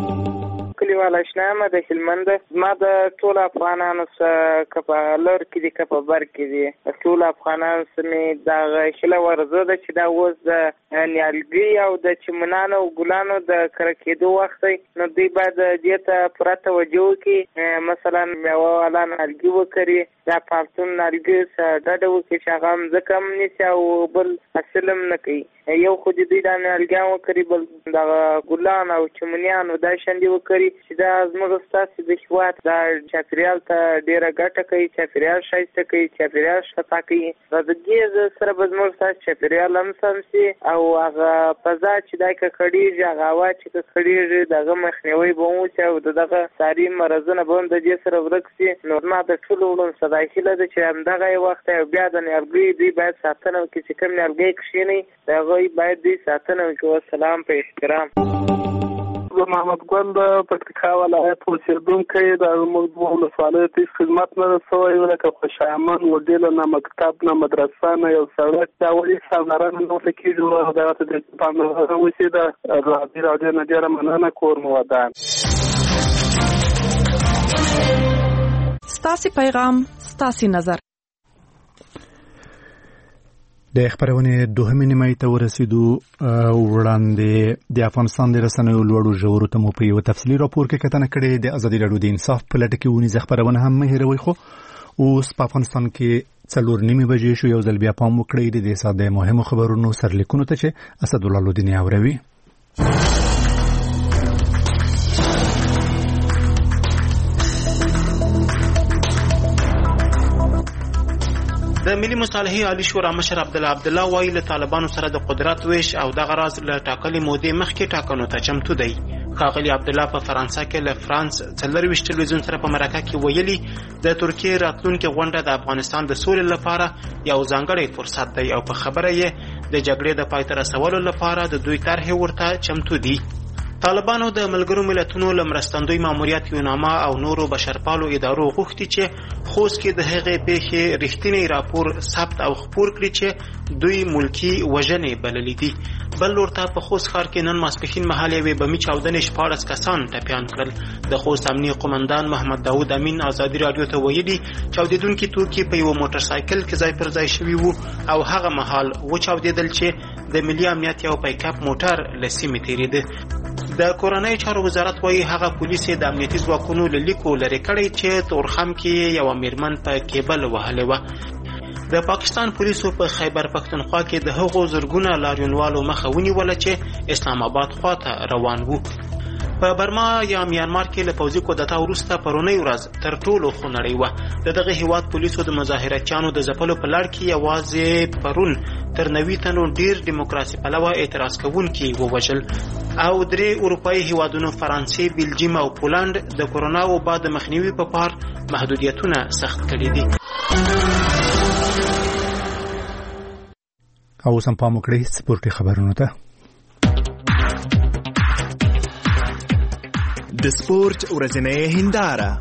کلیوال اشنا مه د هلمند زما د ټولو افغانانو څخه که په لر کې دي که په بر کې دي ټولو افغانانو څخه مې دغه هیله ورزه ده چې دا اوس د نیالګي او د چمنانو او ګلانو د کره کېدو وخت دی، نو دوی باید دې ته پوره توجه وکړي. مثلا میوه والا نیالګي وکري، دا پالتون نیالګي څخه ډډه وکړي چې هغه مځکه هم نیسي او بل حاصل هم نه کوي. یو خو د دوی دا نیالګیان وکري، بل دغه ګلان او چمنیان او دا شاندې وکري چې دا زموږ ستاسې د هېواد دا چاپېریال ته ډېره ګټه کوي، چاپېریال ښایسته کوي، چاپېریال ښکتا کوي. د دې سره به زموږ ستاسې چاپېریال هم سم شي او هغه فضا چې دا ککړېږي، هغه هوا چې ککړېږي د هغه مخنیوی به هم وشي او د دغه ساري مرضونه به هم د دې سره ورک شي. نو ما د ټولو وړاندې صدا هیله ده چې همدغه یې وخت او بیا د نیالګیو دوی باید ساتنه وکړي چې کوم نیالګی کښېني د هغوی باید دوی ساتنه وکړي. والسلام په احترام. زه محمد ګل د پکتیکا ولایت اوسېدونکی د زموږ دوه ولسوالیو ته هېڅ خدمت نه رسوی، لکه خوشامند وډیله نه مکتب نه مدرسه نه یو سړک دا ولې پاملرنه نه ورته کېږي او دغه ته د پاملرنه وشي. د ازادي راډیو نه ډېره مننه. کور مو ودان. ستاسې پیغام ستاسې نظر. د خبرونه دوهمې نیمه ته ورسېدو وړاندې د افغانستان د رسنیو لوړو ژورو ته مو په یو تفصیلي راپور کې کتنه کړې د ازادي راډیو د انصاف په لټه کې ونیزه خبرونه هم مه هېروئ خو اوس په افغانستان کې څلور نیمې بجې شو. یو ځل بیا پام وکړئ د دې ساده مهمو خبرونو سرلیکونو ته چې اسدالله لودیني اوروي. د ملي مصالحې عالی شورا مشر عبدالله عبدالله وایي له طالبانو سره د قدرت ویش او دغه راز له ټاکلې مودې مخکې ټاکنو ته چمتو دی. ښاغلي عبدالله په فرانسه کې له فرانس څلرویشت تلویزیون سره په مرکه کې ویلي د ترکیې راتلونکې غونډه د افغانستان د سولې لپاره یو ځانګړی فرصت دی او په خبره یې د جګړې د پای ته رسولو لپاره د دوی طرحې ورته چمتو دي. طالبانو د ملګرو ملتونو له مرستندوی ماموریت یوناما او نورو بشرپالو ادارو غوښتي چې خوست کې د هغې پیښې رښتینی راپور ثبت او خپور کړي چې دوی ملکی وژنې بللې دي. بل لور ته په خوست ښار کې نن ماسپښین مهال یوې بمي چاودنې شپاړس کسان ټپیان کړل. د خوست امنیه قومندان محمد داود امین ازادي راډیو ته ویلي چاودېدونکي توکي په یوه موټر سایکل کې ځای پر ځای شوي وو او هغه مهال وچاودېدل چې د ملي امنیت یو پیکاپ موټر له سیمې تېرېده. د کورنۍ چارو وزارت وایي هغه پولیس د امنیتي ځواکونو له لیکو لرې کړی چې تورخم کې یوه میرمن په کیبل وهلې وه. د پاکستان پولیسو په خیبر پښتونخوا کې د هغو زرګونه لاریونوالو مخه ونیوله چې اسلام آباد خواته روان وو. په برما یا میانمار کې له پوځي کودتا وروسته پرونی ورځ تر ټولو خونړۍ وه. د دغه هیواد پولیسو د مظاهرچیانو د ځپلو په لړ کې یوازې پرون تر نوي تنو ډیر دیموکراسي پلوه اعتراض کوونکي ووژل او درې اروپایي هیوادونو فرانسې، بلجیم او پولند د کورونا وبا د مخنیوي په پار محدودیتونه سخت کړي دي. او سم پام وکړئ سپورټي خبرونو ته. د سپورت ورځنۍ هنداره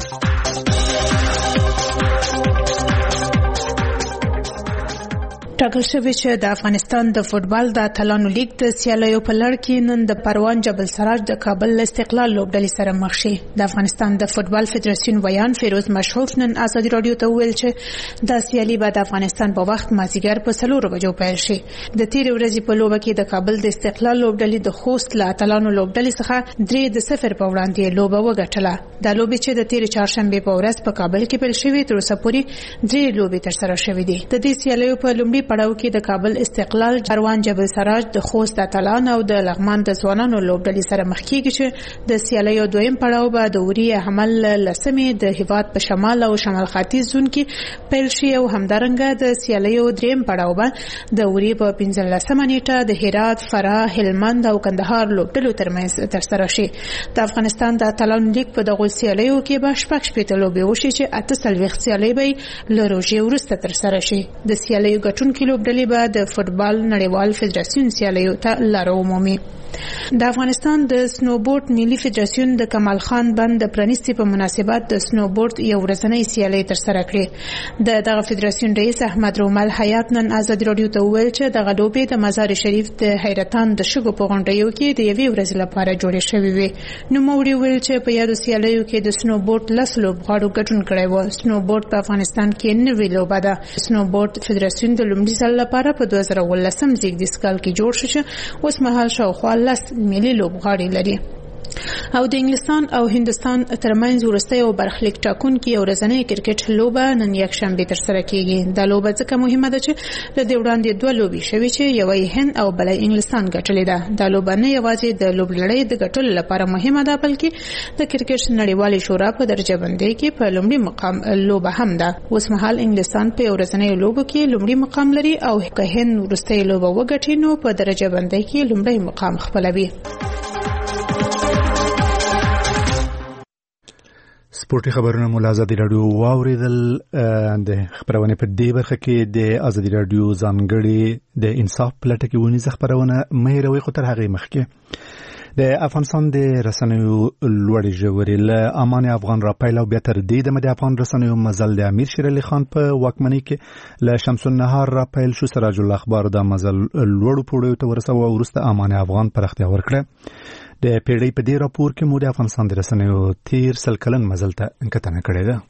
ټاکل شوی چې د افغانستان د فوټبال د اتلانو لیگ د سیالیو په لړ کې نن د پروان جبل سراج د کابل استقلال لوبډلې سره مخ شي. د افغانستان د فوټبال فدراسیون ویان فیروز مشهوف نن ازادي راډیو ته ویل چې د سیالي به د افغانستان په وخت مازیګر په څلورو بجو پیل شي. د تیرې ورځې په لوبه کې د کابل د استقلال لوبډلې د خوست له اتلانو لوبډلې څخه درې د صفر په وړاندې لوبه وګټله. دا لوبې چې د تیرې چهارشنبه په ورځ په کابل کې پیل شوې تر اوسه پورې درې لوبې ترسره شوې دي. د دې سیالیو په لومړي پړاو کې د کابل استقلال، پروان جبل سراج، د خوست اتلان او د لغمان د ځوانانو لوبډلې سره مخ کیږي چې د سیالیو دویم پړاو به د اوري حمل لسمې د هیواد په شمال او شمال ختیځ زون کې پیل شي او همدارنګه د سیالیو دریم پړاو به د اوري په پنځلسمه نیټه د هرات، فراه، هلمند او کندهار لوبډلو ترمنځ ترسره شي. د افغانستان د اتلانو لیگ په دغه سیالیو کې به شپږ شپېته لوبې وشي چې اته څلوېښت سیالۍ به له روژې وروسته ترسره شي. د سیالیو ګټونکي لوبډلې به د فوټبال نړیوال فدراسیون سیالیو ته لاره ومومي. د افغانستان د سنوبورډ ملي فدراسیون د کمال خان بند د پرانیستي په مناسبت د سنوبورډ یو ورځنۍ سیالۍ ترسره کړې. د دغه فدراسیون رئیس احمد رومل حیات نن ازادي راډیو ته وویل چې دغه لوبې د مزار شریف د حیرتان د شګو په غونډیو کې د یوې ورځې لپاره جوړې شوې وې. نوموړي وویل چې په یادو سیالیو کې د سنوبورډ لس لوبغاړو ګډون کړی و. سنوبورډ په افغانستان کې نوې لوبه ده. سنوبورډ فدراسیون د لومړي ځل لپاره په دوه زره اوولسم زیږدیز کال کې جوړ شو چې اوس مهال شاوخوا لس ملي لوبغاړي لري. او د انګلستان او هندستان ترمنځ وروستۍ او برخلیک ټاکونکي یو ورځنۍ کرکټ لوبه نن یکشنبه ترسره کیږي. دا لوبه ځکه مهمه ده چې له دې وړاندې دوه لوبې شوې چې یوه یې هند او بله انګلستان ګټلې ده. دا لوبه نه یوازې د لوبلړۍ د ګټلو لپاره مهمه ده بلکې د کرکټ نړیوالې شورا په درجه بندۍ کې په لومړي مقام لوبه هم ده. اوس مهال انګلستان په ورځنۍ لوبو کې لومړي مقام لري او که هند وروستۍ لوبه وګټي نو په درجه بندۍ کې لومړی مقام خپلوي. سپورتي خبرونه مو ازادي راډیو واوریدل. د خبرونه په دې برخه کې د ازادي راډیو ځانګړي د انصاف پلټه کې ونی خبرونه مې روي خو تر هغه مخکې د افغانستان د رسنیو لوړ ژورې له امان افغان را پیل او بیا تر دې د افغان رسنیو مزل د امیر شیر علي خان په واکمنۍ کې له شمس النهار را پیل شو. سراج الاخبار د مزل لوړ پوړیو ته ورسوه او وروسته امان افغان پراختیا ورکړه. د پیړۍ په دې راپور کې مو د افغانستان د رسنیو تیر سل کلن مزل ته کتنه کړې ده.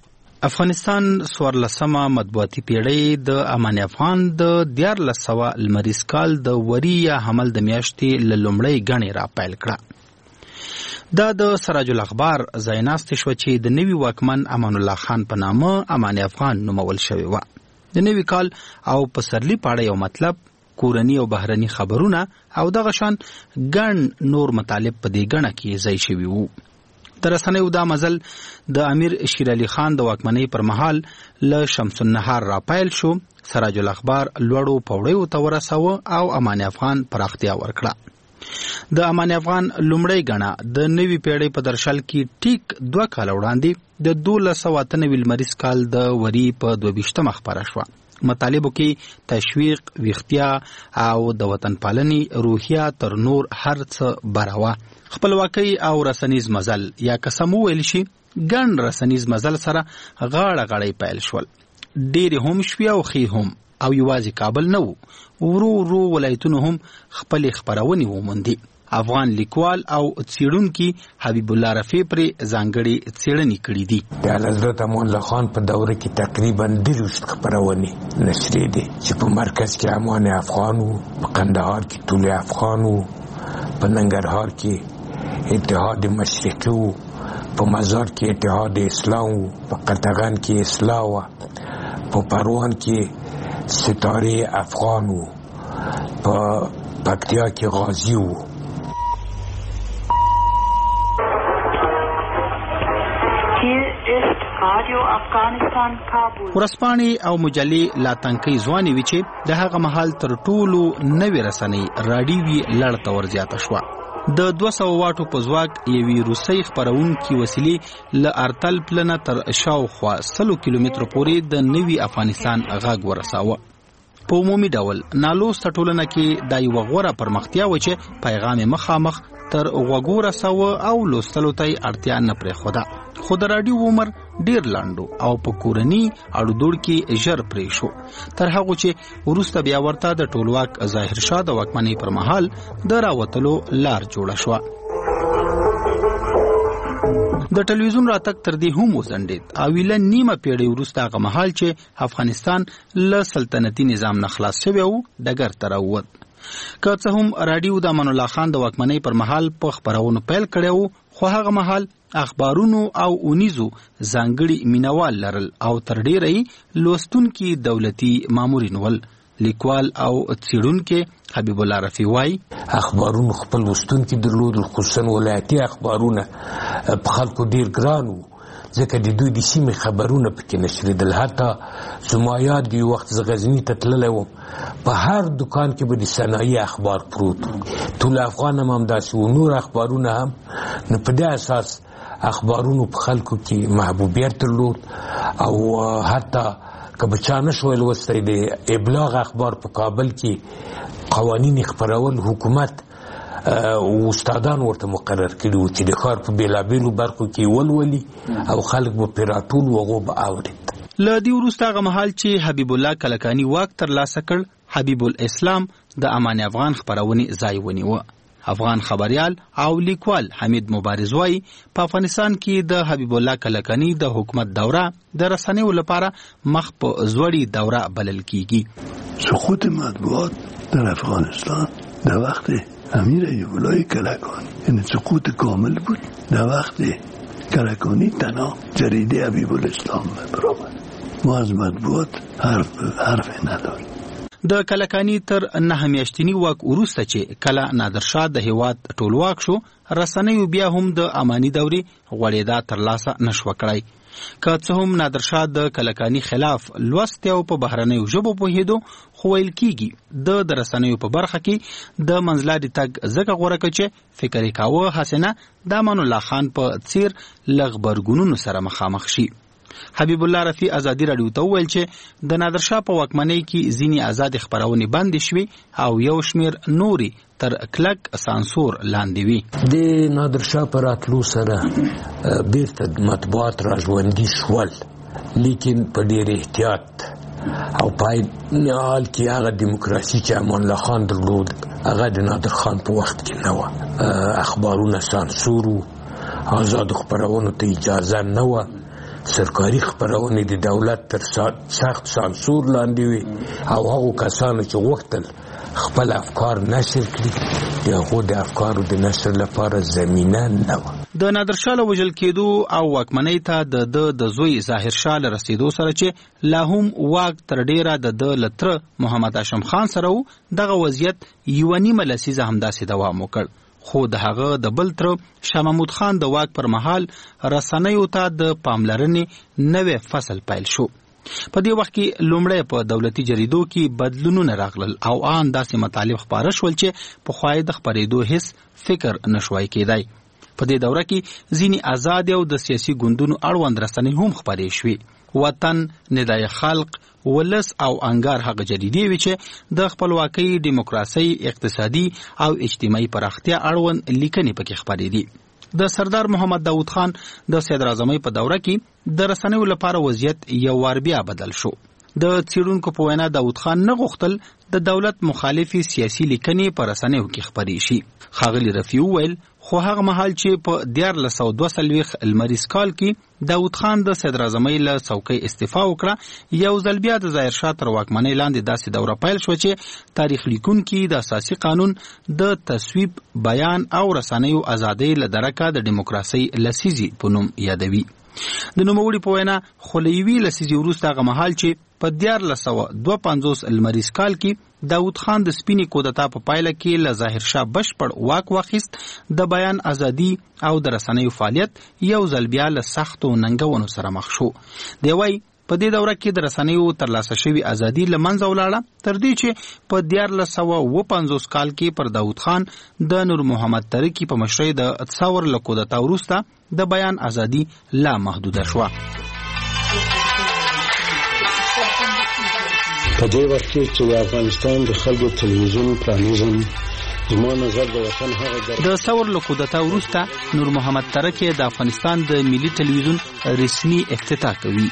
افغانستان سوارلسمه مطبوعاتي پیړۍ د امان افغان د دیارلس سوه لمریز کال د وري یا حمل د میاشتې له لومړۍ ګڼې را پیل کړه. دا د سراج الاخبار ځای ناستې شوه چې د نوي واکمن امان الله خان په نامه امان افغان نومول شوې وه. د نوي کال او پسرلي په اړه یو مطلب، کورني او بهرني خبرونه او دغه شان ګڼ نور مطالب په دې ګڼه کې ځای شوي وو. د رسنیو دا مزل د امیر شیر علي خان د واکمنۍ پر مهال له شمس النهار را پیل شو. سراج الاخبار لوړو پوړیو ته ورساوه او امان افغان پراختیا ورکړه. د امان افغان لومړی ګڼه د نوي پیړۍ په درشل کې ټیک دوه کاله وړاندې د دولس سوه اته نوي لمریز کال د وري په دوه ویشتمه خپره شوه. مطالبو کې تشویق، ویښتیا او د وطن پالنې روحیه تر نور هر څه براوه. خپلواکۍ او رسنیز مزل یا قسم ویل شي ګڼ رسنیز مزل سره غاړه غړی پیل شول. ډېرې هم شوي او ښې هم، او یوازې کابل نه وو، ورو ورو ولایتونو هم خپلې خپرونې وموندې. افغان لیکوال او څېړونکي حبیب الله رفیع پرې ځانګړې څېړنې کړي دي. د حضرت امان الله خان په دوره کې تقریبا دېرش خپرونې نشرې دي چې په مرکز کې امان افغان وو، په قندهار کې طول افغان وو، په ننګرهار کې اتحاد مشرقي وو، په مزار کې اتحاد اسلام وو، په قطغن کې اصلاح وه، په پروان کې ستاره افغان وو، په پکتیا کې غازی وو. ورځپاڼې او مجلې لا تنکۍ ځوانې وي چې د هغه مهال تر ټولو نوې رسنۍ راډیوي لړ ته ورزیاته شوه. د دوه سوه واټو په ځواک یوې روسۍ خپرونکي وسیلې له ارتل پلنه تر شاوخوا سلو کیلومترو پورې د نوي افغانستان غږ ورساوه. په عمومي ډول نالوسته ټولنه کې دا یوه غوره پرمختیا وه چې پیغام یې مخامخ تر غوږو رساوه او لوستلو ته یې اړتیا نه پرېښوده. خو د راډیو عمر ډیر لاندو او په کورني اړو دوړ کې ژر پرې شو، تر هغه چې وروسته بیا ورته د ټولواک ظاهر شاه د واکمنۍ پر مهال د راوتلو لار جوړه شوه. د ټلویزیون راتګ تر دې هم وځنډېد او له نیمه پیړۍ وروسته هغه مهال چې افغانستان له سلطنتي نظام نه خلاص شوی و ډګر ته راووت. که څه هم راډیو د امان الله خان د واکمنۍ پر مهال په خپرونو پیل کړی و، خو هغه مهال اخبارونو او اونیزو ځانګړي مینوال لرل او تر ډیره لوستونکي دولتي مامورین ول. لیکوال او څېړونکی حبیب الله رفیع وایي اخبارونو خپل لوستونکي درلودل، خصوصا ولایتي اخبارونه په خلکو ډیر ګران وو ځکه د دوی د سیمې خبرونه پکې نشریدل. حتی زما یاد دی وخت زه غزني ته تللی وم، په هر دکان کې به د صنایع اخبار پروت و. ټول افغان هم همداسې و، نور اخبارونه هم. نو په دې اساس اخبارونو په خلکو کې محبوبیت درلود او حتی که به چا نشوی لوستی د ابلاغ اخبار په کابل کې قوانین خپرول حکومت استادان ورته مقرر کړي وو چې د ښار په بېلابېلو برخو کې ولولي او خلک به پرې راټول و، هغو به اورېد. له دې وروسته هغه مهال چې حبیب الله کلکاني واک ترلاسه کړ، حبیب الاسلام د امان افغان خپرونې ځای ونیوه. افغان خبریال او لیکوال حمید مبارز وایي په افغانستان کې د حبیب الله کلکاني د حکومت دوره د رسنیو لپاره مخ په زوړی دوره بلل کیږي. سقوط مطبوعات در افغانستان در وقت امیر ایوب الله کلکانی یعنی سقوط کامل بود. در وقت کلکانی تنها جریده حبیب الاسلام برآمد. ما از مطبوعات حرف حرف نداریم. د کلکانی تر نه میاشتنی واک وروسته چې کله نادرشاه د هیواد ټولواک شو، رسنیو بیا هم د امانی دورې غوړېدا ترلاسه نشوه کړی. که څه هم نادرشاه د کلکانی خلاف لوست او په بهرنیو ژبو پوهېدو، خو ویل کېږي د د رسنیو په برخه کې د منځلارې تګ ځکه غوره کړ چې فکر یې کاوه هسې نه د امان الله خان په څېر له غبرګونونو سره مخامخ شي. حبیب الله رفیع ازادي راډیو ته وویل چې د نادرشاه په واکمنۍ کې ځینې آزاد خپرونې بندې شوې او یو شمېر نورې تر کلک سانسور لاندې وي. د نادرشاه په راتلو سره بیرته مطبوعات را ژوندي شول، لیکن په ډېر احتیاط او پای حال کې هغه دیموکراسي چې امان الله خان درلود هغه د نادر خان په وخت کې نه وه. اخبارونه سانسور وو، آزادو خپرونو ته اجازه نه وه، سرکاري خپرونې د دولت تر سخت سانسور لاندې وي او هغو کسانو چې غوښتل خپل افکار نشر کړي د هغو د افکارو د نشر لپاره زمینه نه وه. د نادرشاه له وژل کېدو او واکمنۍ ته د ده د زوی ظاهرشاه له رسېدو سره چې لا هم واک تر ډېره د ده له تره محمد هاشم خان سره و، دغه وضعیت یوه نیمه لسیزه همداسې دوام وکړ. خو د هغه د بل تره شاه محمود خان د واک پر مهال رسنیو ته د پاملرنې نوی فصل پیل شو. په دې وخت کې لومړی په دولتي جریدو کې بدلونونه راغلل او ان داسې مطالب خپاره شول چې پخوا د خپرېدو هیڅ فکر نشوای کېدای. په دې دوره کې ځینې آزاد او د سیاسي ګوندونو اړوند رسنۍ هم خپرې شوې. وطن، ندای خلق، ولس او انګار هغه جریدې وي چې د خپلواکۍ، دیموکراسۍ، اقتصادي او اجتماعي پراختیا اړوند لیکنې پکې خپرېدي. د سردار محمد داود خان د صدراعظمۍ په دوره کې د رسنیو لپاره وضعیت یو وار بیا بدل شو. د څېړونکو په وینا داود خان نه غوښتل د دولت مخالفي سیاسي لیکنې په رسنیو کې خپرې شي. ښاغلي رفیع وویل خو هغه مهال چې په دیارلس سوه دوه څلوېښت لمریز کال کې داود خان د صدراعظمۍ له څوکۍ استعفا وکړه، یو ځل بیا د ظاهرشاه تر واکمنۍ لاندې داسې دوره پیل شوه چې تاریخ لیکونکي د اساسي قانون د تصویب، بیان او رسنیو ازادۍ له درکه د دیموکراسۍ لسیزې په نوم یادوي. د نوموړي په وینا خو له یوې لسیزې وروسته هغه مهال چې په دیارلس سوه دوه پنځوس لمریز کال کې داود خان د سپینې کودتا په پایله کې له ظاهرشاه بشپړ واک واخیست، د بیان ازادي او د رسنیو فعالیت یو ځل بیا له سختو ننګونو سره مخ شو. دی وايي په دې دوره کې د رسنیو ترلاسه شوې ازادي له منځه ولاړه، تر دې چې په دیارلس سوه اووه پنځوس کال کې پر داود خان د نور محمد ترکی په مشرۍ د ثور له کودتا وروسته د بیان ازادي لا محدوده شوه. په دې وخت کې چې د افغانستان د خلکو تلویزیون پرانیزم، زما نظر د وطن هغه د ثور له کودتا وروسته نور محمد ترکی د افغانستان د ملي تلویزیون رسمي افتتاح کوي.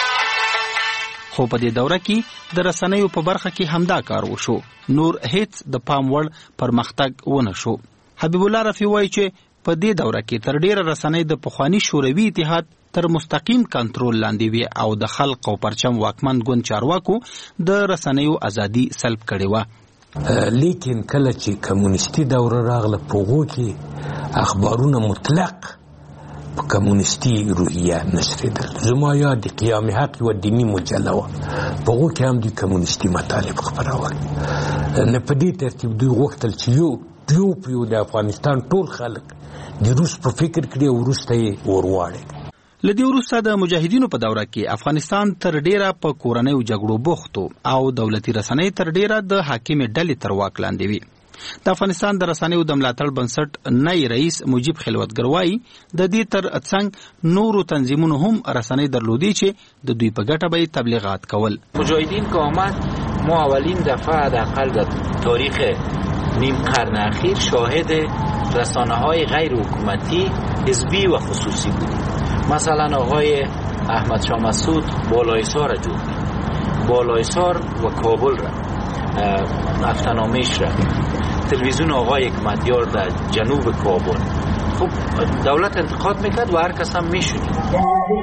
خو په دې دوره کې د رسنیو په برخه کې همدا کار وشو، نور هیڅ د پام وړ پرمختګ ونه شو. حبیب الله رفیع وایي چې په دې دوره کې تر ډیره رسنۍ د پخواني شوروي اتحاد تر مستقیم کنټرول لاندې وي او د خلق او پرچم واکمن ګوند چارواکو د رسنیو ازادي سلب کړې وه. لیکن کله چې کمونیستي دوره راغله په هغو کې اخبارونه مطلق په کمونیستي روحیه نشریدل. زما یاد د قیام حق یوه دیني مجله وه، په هغو کې هم دوی کمونیستي مطالب خپرول. نه په دې ترتیب دوی غوښتل چې یو یو په یو د افغانستان ټول خلک د روس په فکر کړي او وروسته یې ورواړي. له دې وروسته د مجاهدینو په دوره کې افغانستان تر ډیره په کورنیو جګړو بوخت او دولتي رسنۍ تر ډیره د حاکمې ډلې تر واک لاندې وي. د افغانستان د رسنیو د ملاتړ بنسټ نئی رئیس مجیب خلوتګر وایي د دې تر څنګ نورو تنظیمونو هم رسنۍ درلودي چې د دوی په ګټه به تبلیغات کول. مجاهدین که آمد ما اولین دفعه حداقل در تاریخ نیم قرن اخیر شاهد رسانه‌های غیر حکومتی حزبی و خصوصی بودیم. مثلا آقای احمد شاه مسعود بالایسار را جوید، بالایسار و کابل را افتنامش را، تلویزیون آقای حکمتیار در جنوب کابل. خب دولت انتقاد میکرد و هر کس هم میشنید.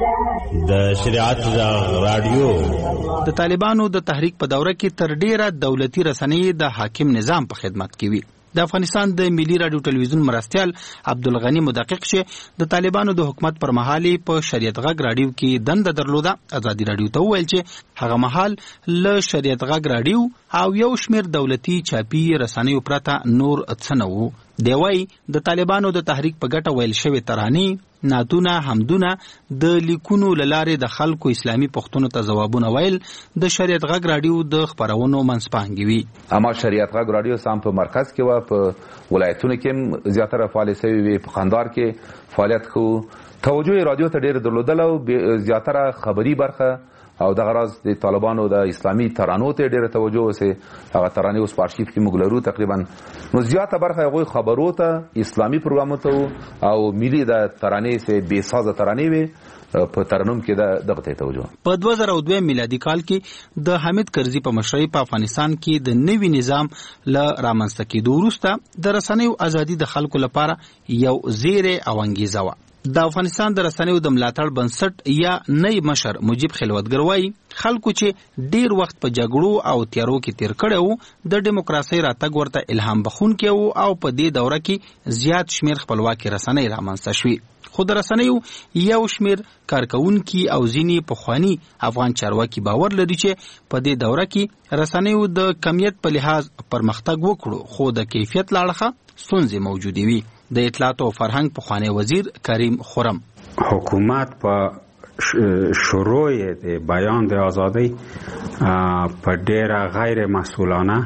د شریعت رادیو د طالبانو د تحریک په دوره کې تر ډیره دولتي رسنۍ د حاکم نظام په خدمت کې وي. د افغانستان د ملي رادیو ټلویزیون مرستیال عبدالغنی مدقق چې د طالبانو د حکومت پر مهال په شریعت غږ رادیو کې دنده درلوده، ازادي رادیو ته وویل چې هغه مهال له شریعت غږ رادیو او یو شمیر دولتي چاپي رسنیو پرته نور څه نه وو. دی وايي د طالبانو د تحریک په ګټه ویل شوې ترانې، نعتونه، حمدونه د لیکونو له لارې د خلکو اسلامي پوښتنو ته ځوابونه ویل د شریعت غږ رادیو د خپرونو منځپانګې وي. اما شریعت غږ رادیو سم په مرکز کې و، په ولایتونو کې زیاتره فعالیت شوی وي، په قندهار کې فعالیت کو. توجه رادیو ته ډېر درلودل او زیاتره خبري برخه او دغه راز د طالبانو د اسلامي ترانو ته ډېره توجه وسه. هغه ترانې اوس په ارشیف کې موږ لرو تقریبا. نو زیاته برخه هغوی خبرو ته، اسلامي پروګرامو ته او ملي د ترانې سه بې سازه ترانې وي په ترنم کې د دغه ته توجه. په دوه زره دوه میلادي کال کې د حامد کرزي په مشرۍ په افغانستان کې د نوي نظام له رامنځته کېدو وروسته د رسنیو ازادي د خلکو لپاره یو زیری او انګیزه وه. د افغانستان د رسنیو د ملاتړ بنسټ یا نئی مشر مجيب خلوتګر وایي خلکو چې ډیر وخت په جګړو او تیارو کې تیر کړی وو د دیموکراسۍ راتګ ورته الهام بخښونکی وو او په دې دوره کې زیات شمیر خپلواکي رسنۍ رامنځته شوې. خو د رسنیو یو شمیر کارکونکي او ځینې پخواني افغان چارواکي باور لري چې په دې دوره کې رسنیو د کمیت په لحاظ پرمختګ وکړو خو د کیفیت له اړخه ستونزې موجودې وي. د اطلاعات او فرهنګ پخوانی وزیر کریم خرم حکومت په شروع د بیان د ازادۍ په ډیره غیر مسئولانه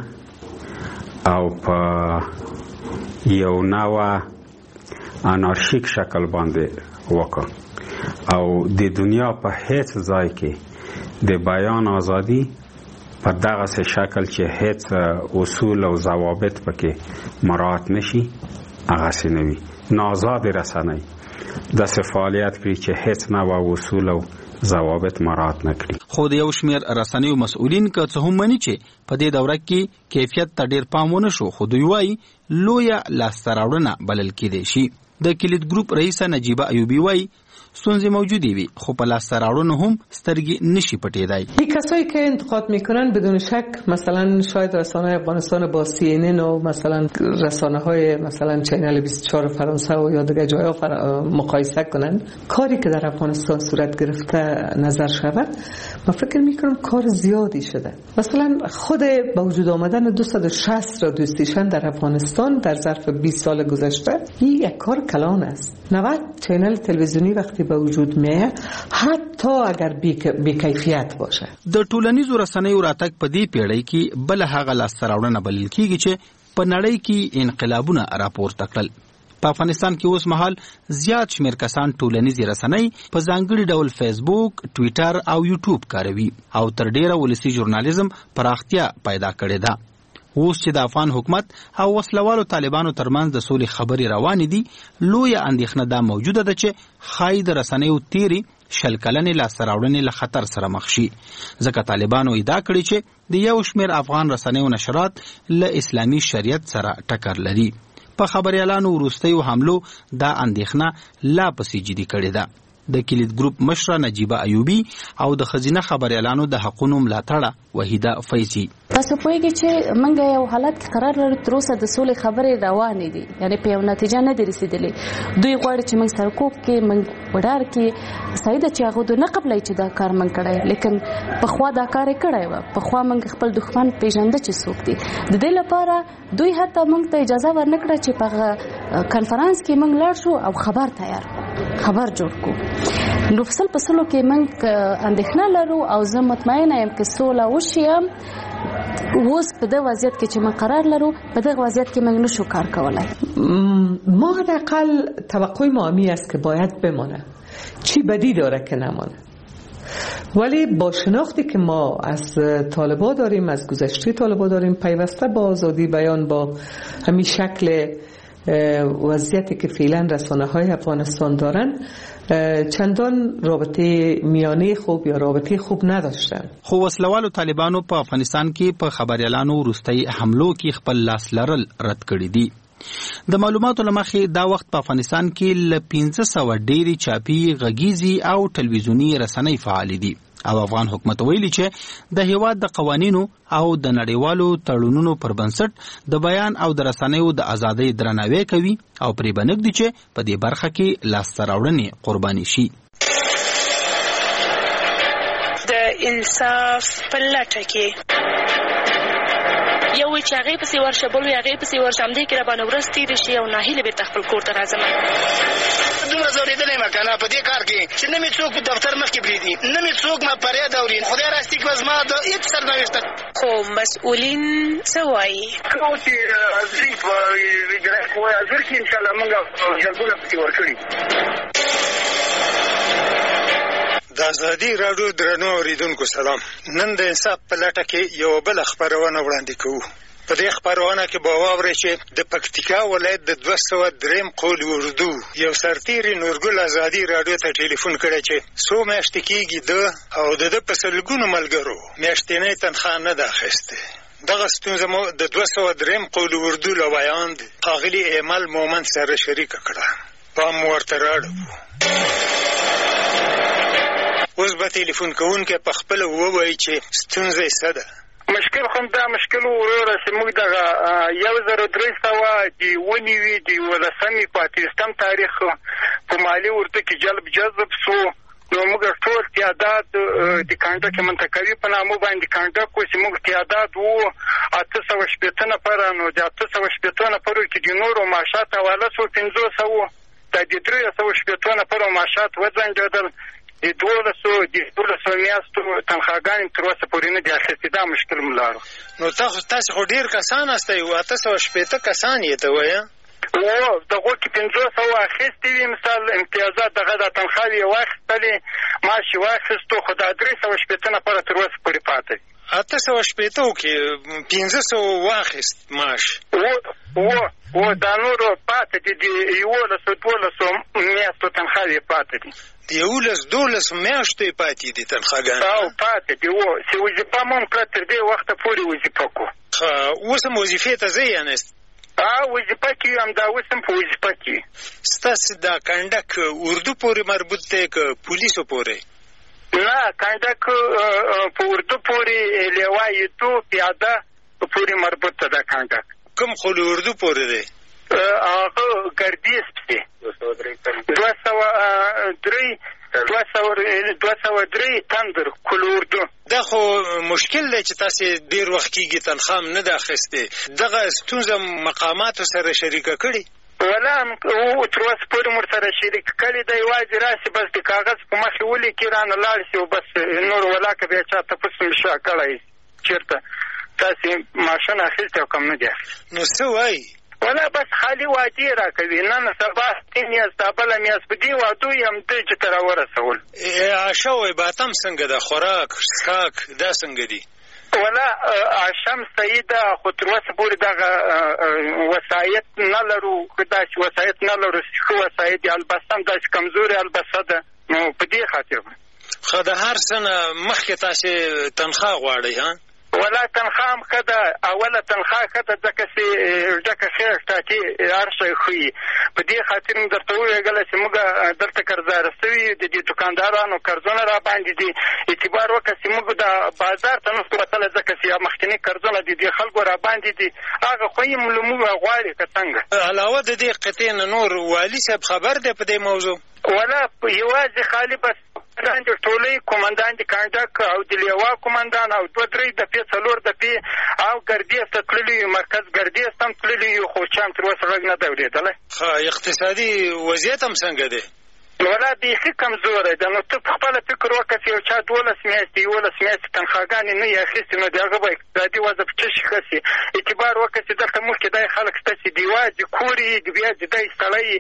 او په یو نوع انارشیک شکل باندې وکړ او د دنیا په هیڅ ځای کې د بیان ازادي په دغه شکل چې هیڅ اصول او ضوابط پکې مراعات نشي هغه سينوي نازاد رسنۍ د فعالیت کړی چې هیڅ نه اصول او ضوابط مراعات نه کړي. خو د یو شمیر رسنیو مسؤلین که څه هم مني چې په دې دوره کې کیفیت ته ډیر پام ونه شو خو دوی وایي لویه لاسته راوړنه بلل کېدای شي. د کلید ګروپ رئیسه نجیبه ایوبی وایي ستونزې موجودی وي خو په لاسته راوړنو هم سترګې نشي پټېدای. این کسایی که انتقاد میکنن بدون شک مثلا شاید رسانه افغانستان با سی ان ان و مثلا رسانه های مثلا چینل بیست و چهار فرانسه و یا دیگه جاها فر... مقایسه کنن کاری که در افغانستان صورت گرفته نظر شود من فکر میکنم کار زیادی شده. مثلا خود با وجود آمدن دویست و شصت رادیو استیشن در افغانستان در ظرف بیست سال گذشته این یک کار کلان است. نود چینل تلویزیونی وقتی به وجود میه حتی اگر بیکیفیت باشه. د ټولنیزو رسنیو راتګ په دې پیړۍ کې بل هغه لاسته راوړنه بلل کیږي چې په نړۍ کې انقلابونه راپورته کړل. په افغانستان کې اوس مهال زیات شمیر کسان ټولنیزې رسنۍ په ځانګړي ډول فیسبوک، ټویټر او یوټیوب کاروي او تر ډیره ولسي ژورنالیزم پراختیا پیدا کړې ده. اوس چې د افغان حکومت او وسلوالو طالبانو ترمنځ د سولې خبرې روانې دي لویه اندېښنه دا موجوده ده چې ښایي د رسنیو تیرې شل کلنې لاسته راوړنې له خطر سره مخ شي ځکه طالبانو ادعا کړې چې د یو شمیر افغان رسنیو نشرات له اسلامي شریعت سره ټکر لري. په خبريالانو وروستیو حملو دا اندېښنه لا پسې جدي کړې ده. د کلید ګروپ مشره نجیبه ایوبی او د خزینه خبريالانو د حقونو ملاتړه وحیده فیضی تاسو پوهیږئ چې موږ یو حالت کې قرار لرو تر اوسه د سولې خبرې روانې دي یعنی په یو نتیجه نه دي رسیدلې. دوی غواړي چې موږ سره کوک کې موږ وډار کې سید چې هغه نه قبلای چې دا کار موږ کړی لیکن په خوا دا کار کړی و په خوا موږ خپل دښمن پیژنده چې څوک دي د دې لپاره دوی حتی موږ ته اجازه ورنکړه چې په کانفرنس کې موږ لاړ شو او خبر تیار خبر جوړ کو. نو فصل په سلو کې موږ اندېښنه لرو او زه مطمئنه یم چې سوله وشي اوس په دغه وضعیت کې چې ما قرار لرو په دغه وضعیت کې موږ نشو کار کولای. ما حداقل توقع ما می است که باید بمانه چی بدی داره که نمانه ولی با شناختی که ما از طالبا داریم از گذشته طالبا داریم پیوسته با آزادی بیان با همین شکل وضعیتی که فعلا رسانه های افغانستان دارن چندان رابطه میانه خوب یا رابطه خوب نداشتن. خو وسلوالو طالبانو په افغانستان کې په خبريالانو وروستي حملو کې خپل لاس لرل رد کړی دي. د معلوماتو لمخې دا وخت په افغانستان کې ل پنځه سوه ډېری چاپي غږیزي او ټلویزیونی رسنۍ فعال دي او افغان حکومت ویلي چې د هیواد د قوانینو او د نړیوالو تړونونو پر بنسټ د بیان او د رسنیو د ازادۍ درناوی کوي او پرې بنګدي چې په دې برخه کې لاسته راوړنې قرباني شي. د انصاف په لټه کې یو چې هغه په سی ورشه بل هغه په سی ورشه هم دې کې را باندې ورستي دي شي او ناهیله به تخپل کور ته راځم. دومره زورېدلې ما کنه په دې کار کې چې نه مې څوک په دفتر مخ کې بریدي نه مې څوک ما پرې دوري خدای راستي کې زما د هیڅ سرنوشت خو مسؤلین څه وایي خو چې ازري په اجرا کوه ازر کې ان شاء الله موږ جلبونه پکې ورکړي. د ازادي راډیو درنو اوریدونکو سلام. نن د انصاف په لټه کې یو بل خبرونه وړاندې کوو. په دې خبرونه کې به واورئ چې د پکتیکا ولایت د دوه سوه دریم قول اردو یو سرتیری نورګل ازادي راډیو ته ټلیفون کړی چې څو میاشتې کېږي ده او د ده په سلګونو ملګرو میاشتنۍ تنخواه نه ده اخیستې. دغه ستونزه مو د دوه سوه دریم قول اردو له ویاند ښاغلي ایمل مومند سره شریکه کړه. پام ورته راړو. اوس به تلیفون کوونکی په خپله ووایي چې ستونزه یې څه ده. مشکل خو دا مشکل وروره چې موږ دغه یو زر درې سوه د ونیوي د یولسمې په اتلسم تاریخ په مالي اردو کې جلب جذب سو، نو موږ ټول تعداد د کانډک منطقوي په نامه باندې کانډک و چې موږ تعداد وو اته سوه شپېته نفره، نو د اته سوه شپېته نفرو کې د نورو معاشات حواله سو پنځوس سوه، دا د درې سوه شپېته نفرو معاشات وځنډېدل، د دولسو د دولسو میاشتو تنخواګانې تر اوسه پورې نه دي اخیستې. دا مشکل مو لرو. نو تاسو خو ډېر کسان هستئ، اته سوه شپېته کسان یې ته وایه؟ او دغو کې پنځوس سوه اخیستې وي، مثال امتیازات دغه د تنخواوې یې واخیستلې، معاش یې واخیستو، خو دا درې سوه شپېته نفره تر اوسه پورې پاتې دي. اته سوه شپېته کې پنځه سوه واخیست معاش و و دا نورو پاتې دي، د یولسو دولسو میاشتو تنخواوې پاتې دي. د یولس دولس میاشتو یې پاتې دي تنخواګانې؟ او پاتې دي و چې وظیفه مو هم کړه تر دې وخته پورې وظیفه کړو. ښه، اوس هم وظیفې ته ځئ یعنې؟ ا وظیفه کې هم دا اوس هم په وظیفه کې. ستاسې دا کنډک اردو پورې مربوط دی که پولیسو پورې؟ نه، کنډک په اردو پورې، لیوایتو پیاده پورې مربوط ده دا کنډک. کوم خو له اردو پورې دی؟ هغه ګردیز پسې دوه سوه درې دوه سوه درې تندر کل اردو. دا خو مشکل دی چې تاسې ډېر وخت کېږي تنخوا هم نه ده اخیستې. دغه ستونزه مقاماتو سره شریکه کړې؟ ولا او تر اوسه پورې مور سره شریک کړي ده، یوازې راسي بس د کاغذ په مخې ولیکي رانه لاړ شي او بس نور ولاکه بیا چا تپوس هم شا کړی چېرته تاسې ماشین اخیستی او کم نه دی اخیستی. نو څه وایي؟ ولا بس خالي وعدې راکوي، نن سبا ستې میاشت دا بله میاشت په دې وعدو یې همدې چې ته راورسول. عاشه و عبادت څنګه ده؟ خوراک څښاک دا څنګه دي؟ ولا عاشم صحیح ده، خو تر اوسه پورې دغه وسایط نه لرو، داسې وسایط نه لرو، ښه وسایط دي، البسه هم داسې کمزورې البسه ده، نو په دې خاطر. ښه، د هر څه نه مخکې تاسې تنخوا غواړئ ها؟ ولا تنخوا هم ښه ده، اوله تنخوا ښه ده ځکه چې ډکه خیر ټاکي هر شی ښیي. په دې خاطر مې درته وویږله چې موږ دلته قرضداره سوي د دې دوکاندارانو قرضونه را باندې دي، اعتبار وکړه چې موږ د بازار ته نسو وتلی ځکه چې مخکیني قرضونه د دې خلکو را باندې دي، هغه خو یې له موږ غواړي که څنګه. علاوه د دې قطعې نه نور والي صاحب خبر دی په دې موضوع؟ ولا یوازې خالي بس د ټولۍ کومندان د کنډک او د لیوا کومندان او دوه درې دپې څلور دپې او ګردیز ته تللي یو، مرکز ګردیز ته هم تللي یو، خو چا هم تر اوسه غږ نه دی اورېدلی. ښه، اقتصادي وضعیت هم څنګه دی؟ ولا بیخي کمزوری ده. نو ته په خپله فکر وکړه چې یو چا دولس میاشتې یولس میاشتې تنخواګانې نه یې اخیستې، نو د هغه به اقتصادي وضع په څه شي ښه شي؟ اعتبار وکړه چې دلته مخکې دی خلک شته چې د یوازې کور یې بیا د دی سړی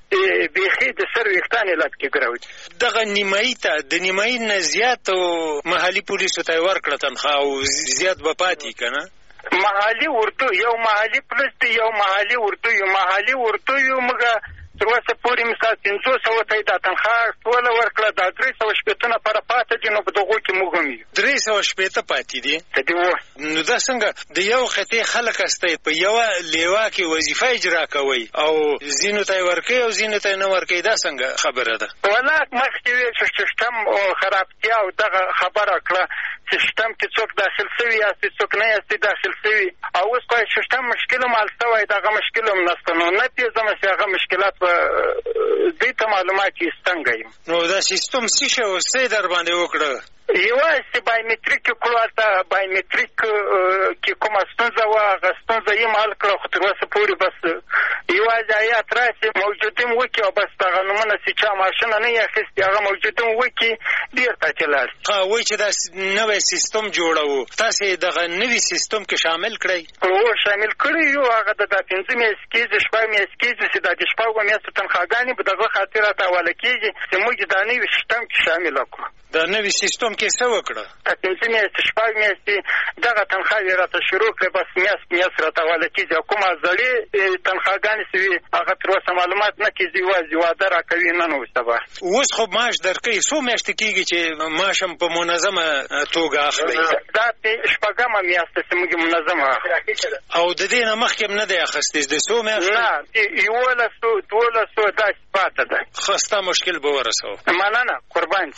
بیخي د سر ویښتان یې لټ کې ګروي. دغه نیمایي ته د نیمایي نه زیات محلي پولیسو ته یې ورکړه تنخوا او زیات به پاتې که نه؟ محلي اردو یو محلي پولیس دی، یو محلي اردو یو محلي اردو یو موږ تر اوسه پورې مثال پنځوس سوه ته یې دا تنخوا ټوله ورکړه، دا درې سوه شپېته نفره پاته دي، نو په دغو کې موږ هم یو. درې سوه شپېته پاتې دي؟ ته دې ووایه. نو دا څنګه د یو قطعې خلک هستئ په یوه لیوا کې وظیفه اجرا کوئ او ځینو ته یې ورکوئ او ځینو ته یې نه ورکوئ، دا څنګه خبره ده؟ ولا مخکې ویل چې سیسټم خرابتیا او دغه خبره کړه، سیسټم کې څوک داخل سوي یاستې څوک نه یاستې داخل سوي، او اوس خو سیسټم مشکل هم حل سوی، دغه مشکل هم نشته، نو نه پېژنم چې هغه مشکلات به دوی ته معلومات یې څنګه یم. نو دا سیستم څه شی و څه یې در باندې وکړه؟ یوازې بایومټریک کې کړو، هلته بایومټریک کې کومه ستونزه وه هغه ستونزه یې حل کړه، خو تر اوسه پورې بس یوازې هیات راسي موجودم وکړي او بس دغه نومونه چې چا ماشینه نه یې اخیستې هغه موجودم وکړي بېرته چې لاړ شي. ښه، وایي چې دا نوی سیستم جوړوو، تاسې دغه نوي سیستم کې شامل کړئ؟ هو شامل کړی یو، هغه د دا پنځه میاشتې کېږي شپږ میاشتې کېږي چې دا د شپږو میاشتو تنخواګانې په دغه خاطر راته حواله کېږي چې موږ دا نوي سیستم کې شامله کړو. دا نوي سیستم کې څه وکړه؟ پنځه میاشتې شپږ میاشتې دغه تنخواوې راته شروع کړې، بس میاشت میاشت راته حواله کېږي. او کومه زړې تنخواګانې چې وي هغه تر اوسه معلومات نه کېږي، یوازې واده راکوي نن او سبا. اوس خو معاش درکوي، څو میاشتې کېږي چې معاش هم په منظمه توګه اخلئ؟ دا شپږمه میاشت چې موږ منظمه اخلو. او د دې نه مخکې هم نه دی اخیستی؟ د څو میاشتې؟ نه، یولسو دولسو داسې پاته ده. ښه، ستا مشکل به ورسوو. مننه، قربان.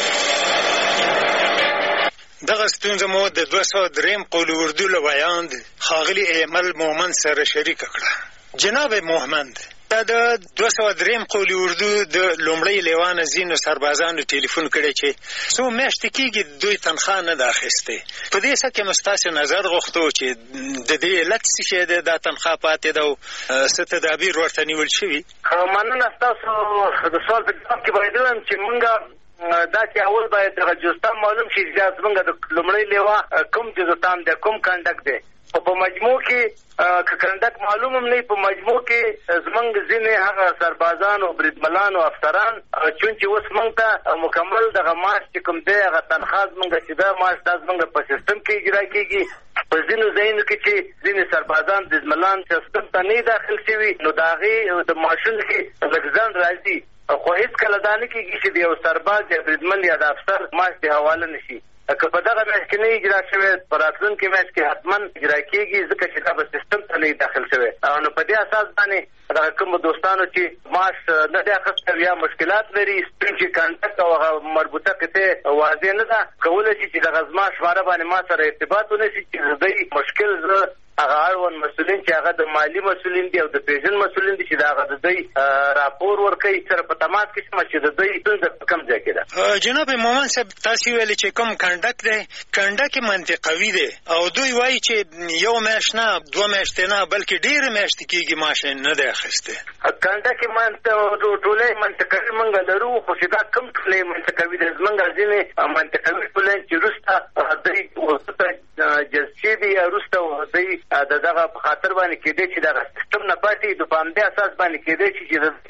دغه ستونزه مو د دوه سوه درېیم قول اردو له ویاند ښاغلي ایمل مومند سره شریکه کړه. جناب مومند، دا د دوه سوه درېیم قول اردو د لومړۍ لیوانه ځینو سربازانو ټلیفون کړی چې څو میاشتې کېږي دوی تنخوا نه ده اخیستې. په دې څه کې مو ستاسې نظر غوښتو چې د دې علت څه شی دی دا تنخوا پاتې ده او څه تدابیر ورته نیول شوي؟ مننه ستاسو د سوال په جواب کې باید ووایم چې موږ دا چې اول باید دغه جزتان معلوم شي چې زموږ د لومړۍ لیوه کوم جزتان دی، کوم کنډک دی. او په مجموع کې که کنډک معلوم هم نه، په مجموع کې زموږ ځینې هغه سربازان او بریدملان او افسران چونچې اوس موږ ته مکمل دغه معاش چې کوم دی هغه تنخوا زموږ چې دا معاش دا زموږ په سیستم کې اجرا کېږي. په ځینو ځایونو کې چې ځینې سربازان بریدملان سیستم ته نه داخل شوي نو د هغې د معاشونو کې لږ ځنډ راځي. خو هېڅ کله دا نه کېږي چې د یو سرباز یا بریدمن یا د افسر معاش دې حواله نه شي. که په دغه میاشت کې نه اجرا شوی، په راتلونکې میاشت کې حتما اجرا کېږي، ځکه چې دا به سیستم ته نه داخل شوی. نو په دې اساس باندې دغه کومو دوستانو چې معاش نه دی اخیستی یا مشکلات لري، سپین چې کنټکټ او هغه مربوطه قطعې واضح نه ده، کولی شي چې دغه زما شماره باندې ما سره ارتباط ونیسي چې د دوی مشکل زه هغه اړوند مسؤلین چې هغه د مالي مسؤلین دي او د پیژن مسؤلین دي چې د هغه د دوی راپور ورکوي سره په تماس کې شم چې د دوی ستونزه په کوم ځای کې ده. جناب مومند صاحب، تاسو ویلي چې کوم کنډک دی، کنډک منطقوي دی او دوی وایي چې یو میاشت نه، دوه میاشتې نه، بلکې ډېرې میاشتې کېږي معاش نه دی اخیستی. کنډک ټولۍ منطقوي موږ لرو، خو چې دا کوم ټولۍ منطقوي دی، زموږ ځینې منطقوي ټولۍ چې وروسته دوی ورته جذب شوي یا وروسته دوی د دغه په خاطر باندې کېدی چې دغه سیستم نه پاتې د په همدې اساس باندې کېدی چې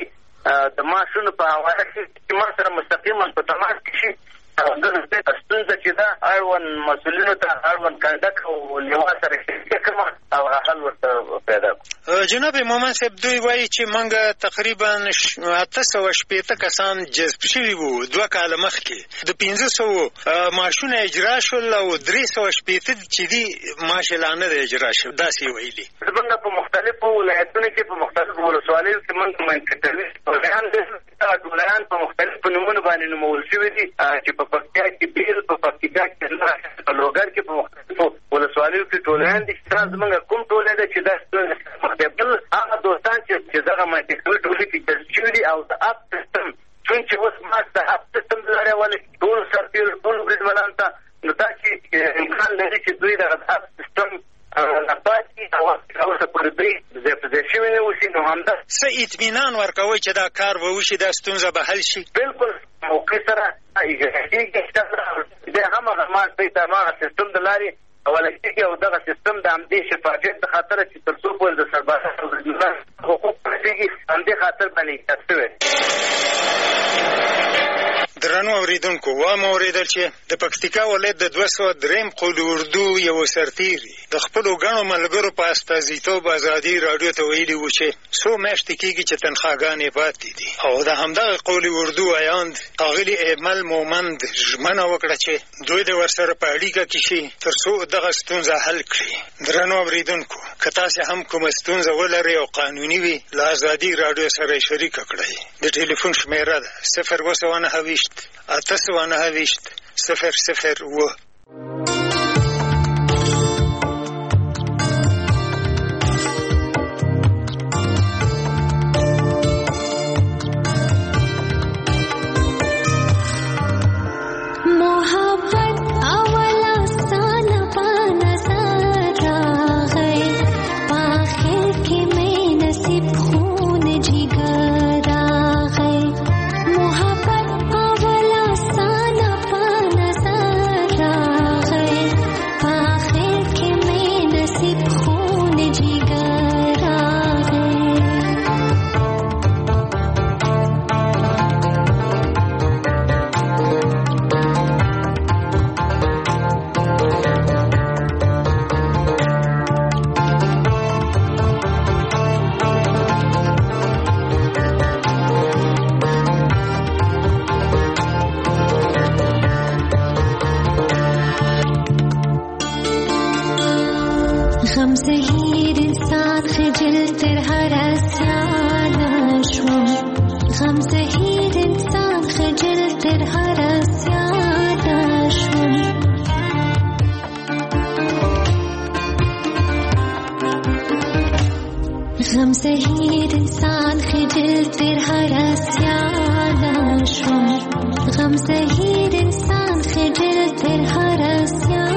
د معاشونو په حواله کې چې ما سره مستقیما په تماس کې شي. ستونزه چې ده اړوند مسؤلینو ته اړوند کنډک او لیوا سره شریکه کړم او حل ورته پیدا کړو. جناب مومند صاحب، دوی وایي چې موږ تقریبا اته سوه شپېته کسان جذب شوي وو دوه کاله مخکې، د پنځه سوو معاشونه اجرا شول او درې سوه شپېته چې دي معاش لا نه دی اجرا شوی، داسې ویلي. زموږ په مختلفو ولایتونو کې په مختلفو ولسوالیو کې موږ منطقوي ټولګیان دي، ټولګیان په مختلفو نومونو باندې نومول شوي دي چې په پکتیا کې بیل، په پکتیا کې په لوګر کې په مختلفو ولسوالیو کې ټولګیان دي. دا زموږ کوم ټولګی دی چې دا بل هغه دوستان چې دغه منطقوي ټولګي کې جذب شوي دي او د اپ سیستم چونچې اوس معاش د اپ سیستم د لارې ولې ټولو سرتېرو ټولو بریدمنانو ته نو دا چې امکان لري چې دوی دغه د اپ سیستم نپاتې او اوسه پورې دوی ځای په ځای شوي نه اوسي. نو همدا څه اطمینان ورکوئ چې دا کار به وشي، دا ستونزه به حل شي؟ بلکل موقع سره دی همغه معاش دی ته همغه سیستم د لارې حواله کېږي او دغه سیستم د همدې شفافیت د خاطره چې تر څو پورې د سربازانو حقوق رسېږي همدې خاطر باندې ایجاد شوی. درنو اوریدونکو، وایم اورېدل چې د پکتیکا ولایت د دوه سوه درېیم قول اردو یو سرتېري د خپلو ګڼو ملګرو په استازیتوب ازادي راډیو ته ویلي وو چې څو میاشتې کېږي چې تنخواګانې پاتې دي او د همدغه قول اردو ویاند ښاغلي ایمل مومند ژمنه وکړه چې دوی د ورسره په اړیکه کې شي تر څو دغه ستونزه حل کړي. درنو اوریدونکو، که تاسې هم کومه ستونزه ولرئ او قانوني وي، له ازادي راډیو سره یې شریکه کړئ. د ټلیفون شمېره ده صفر اووه سوه نهه ویشت اته سوه نهه ویشت صفر صفر اووه. मोहब्बत अवला साना पाना सारा غم زهیر انسان خجل در هر اسیان شوم غم زهیر انسان خجل در هر اسیان شوم غم زهیر انسان خجل در هر اسیان شوم غم زهیر انسان خجل در هر اسیان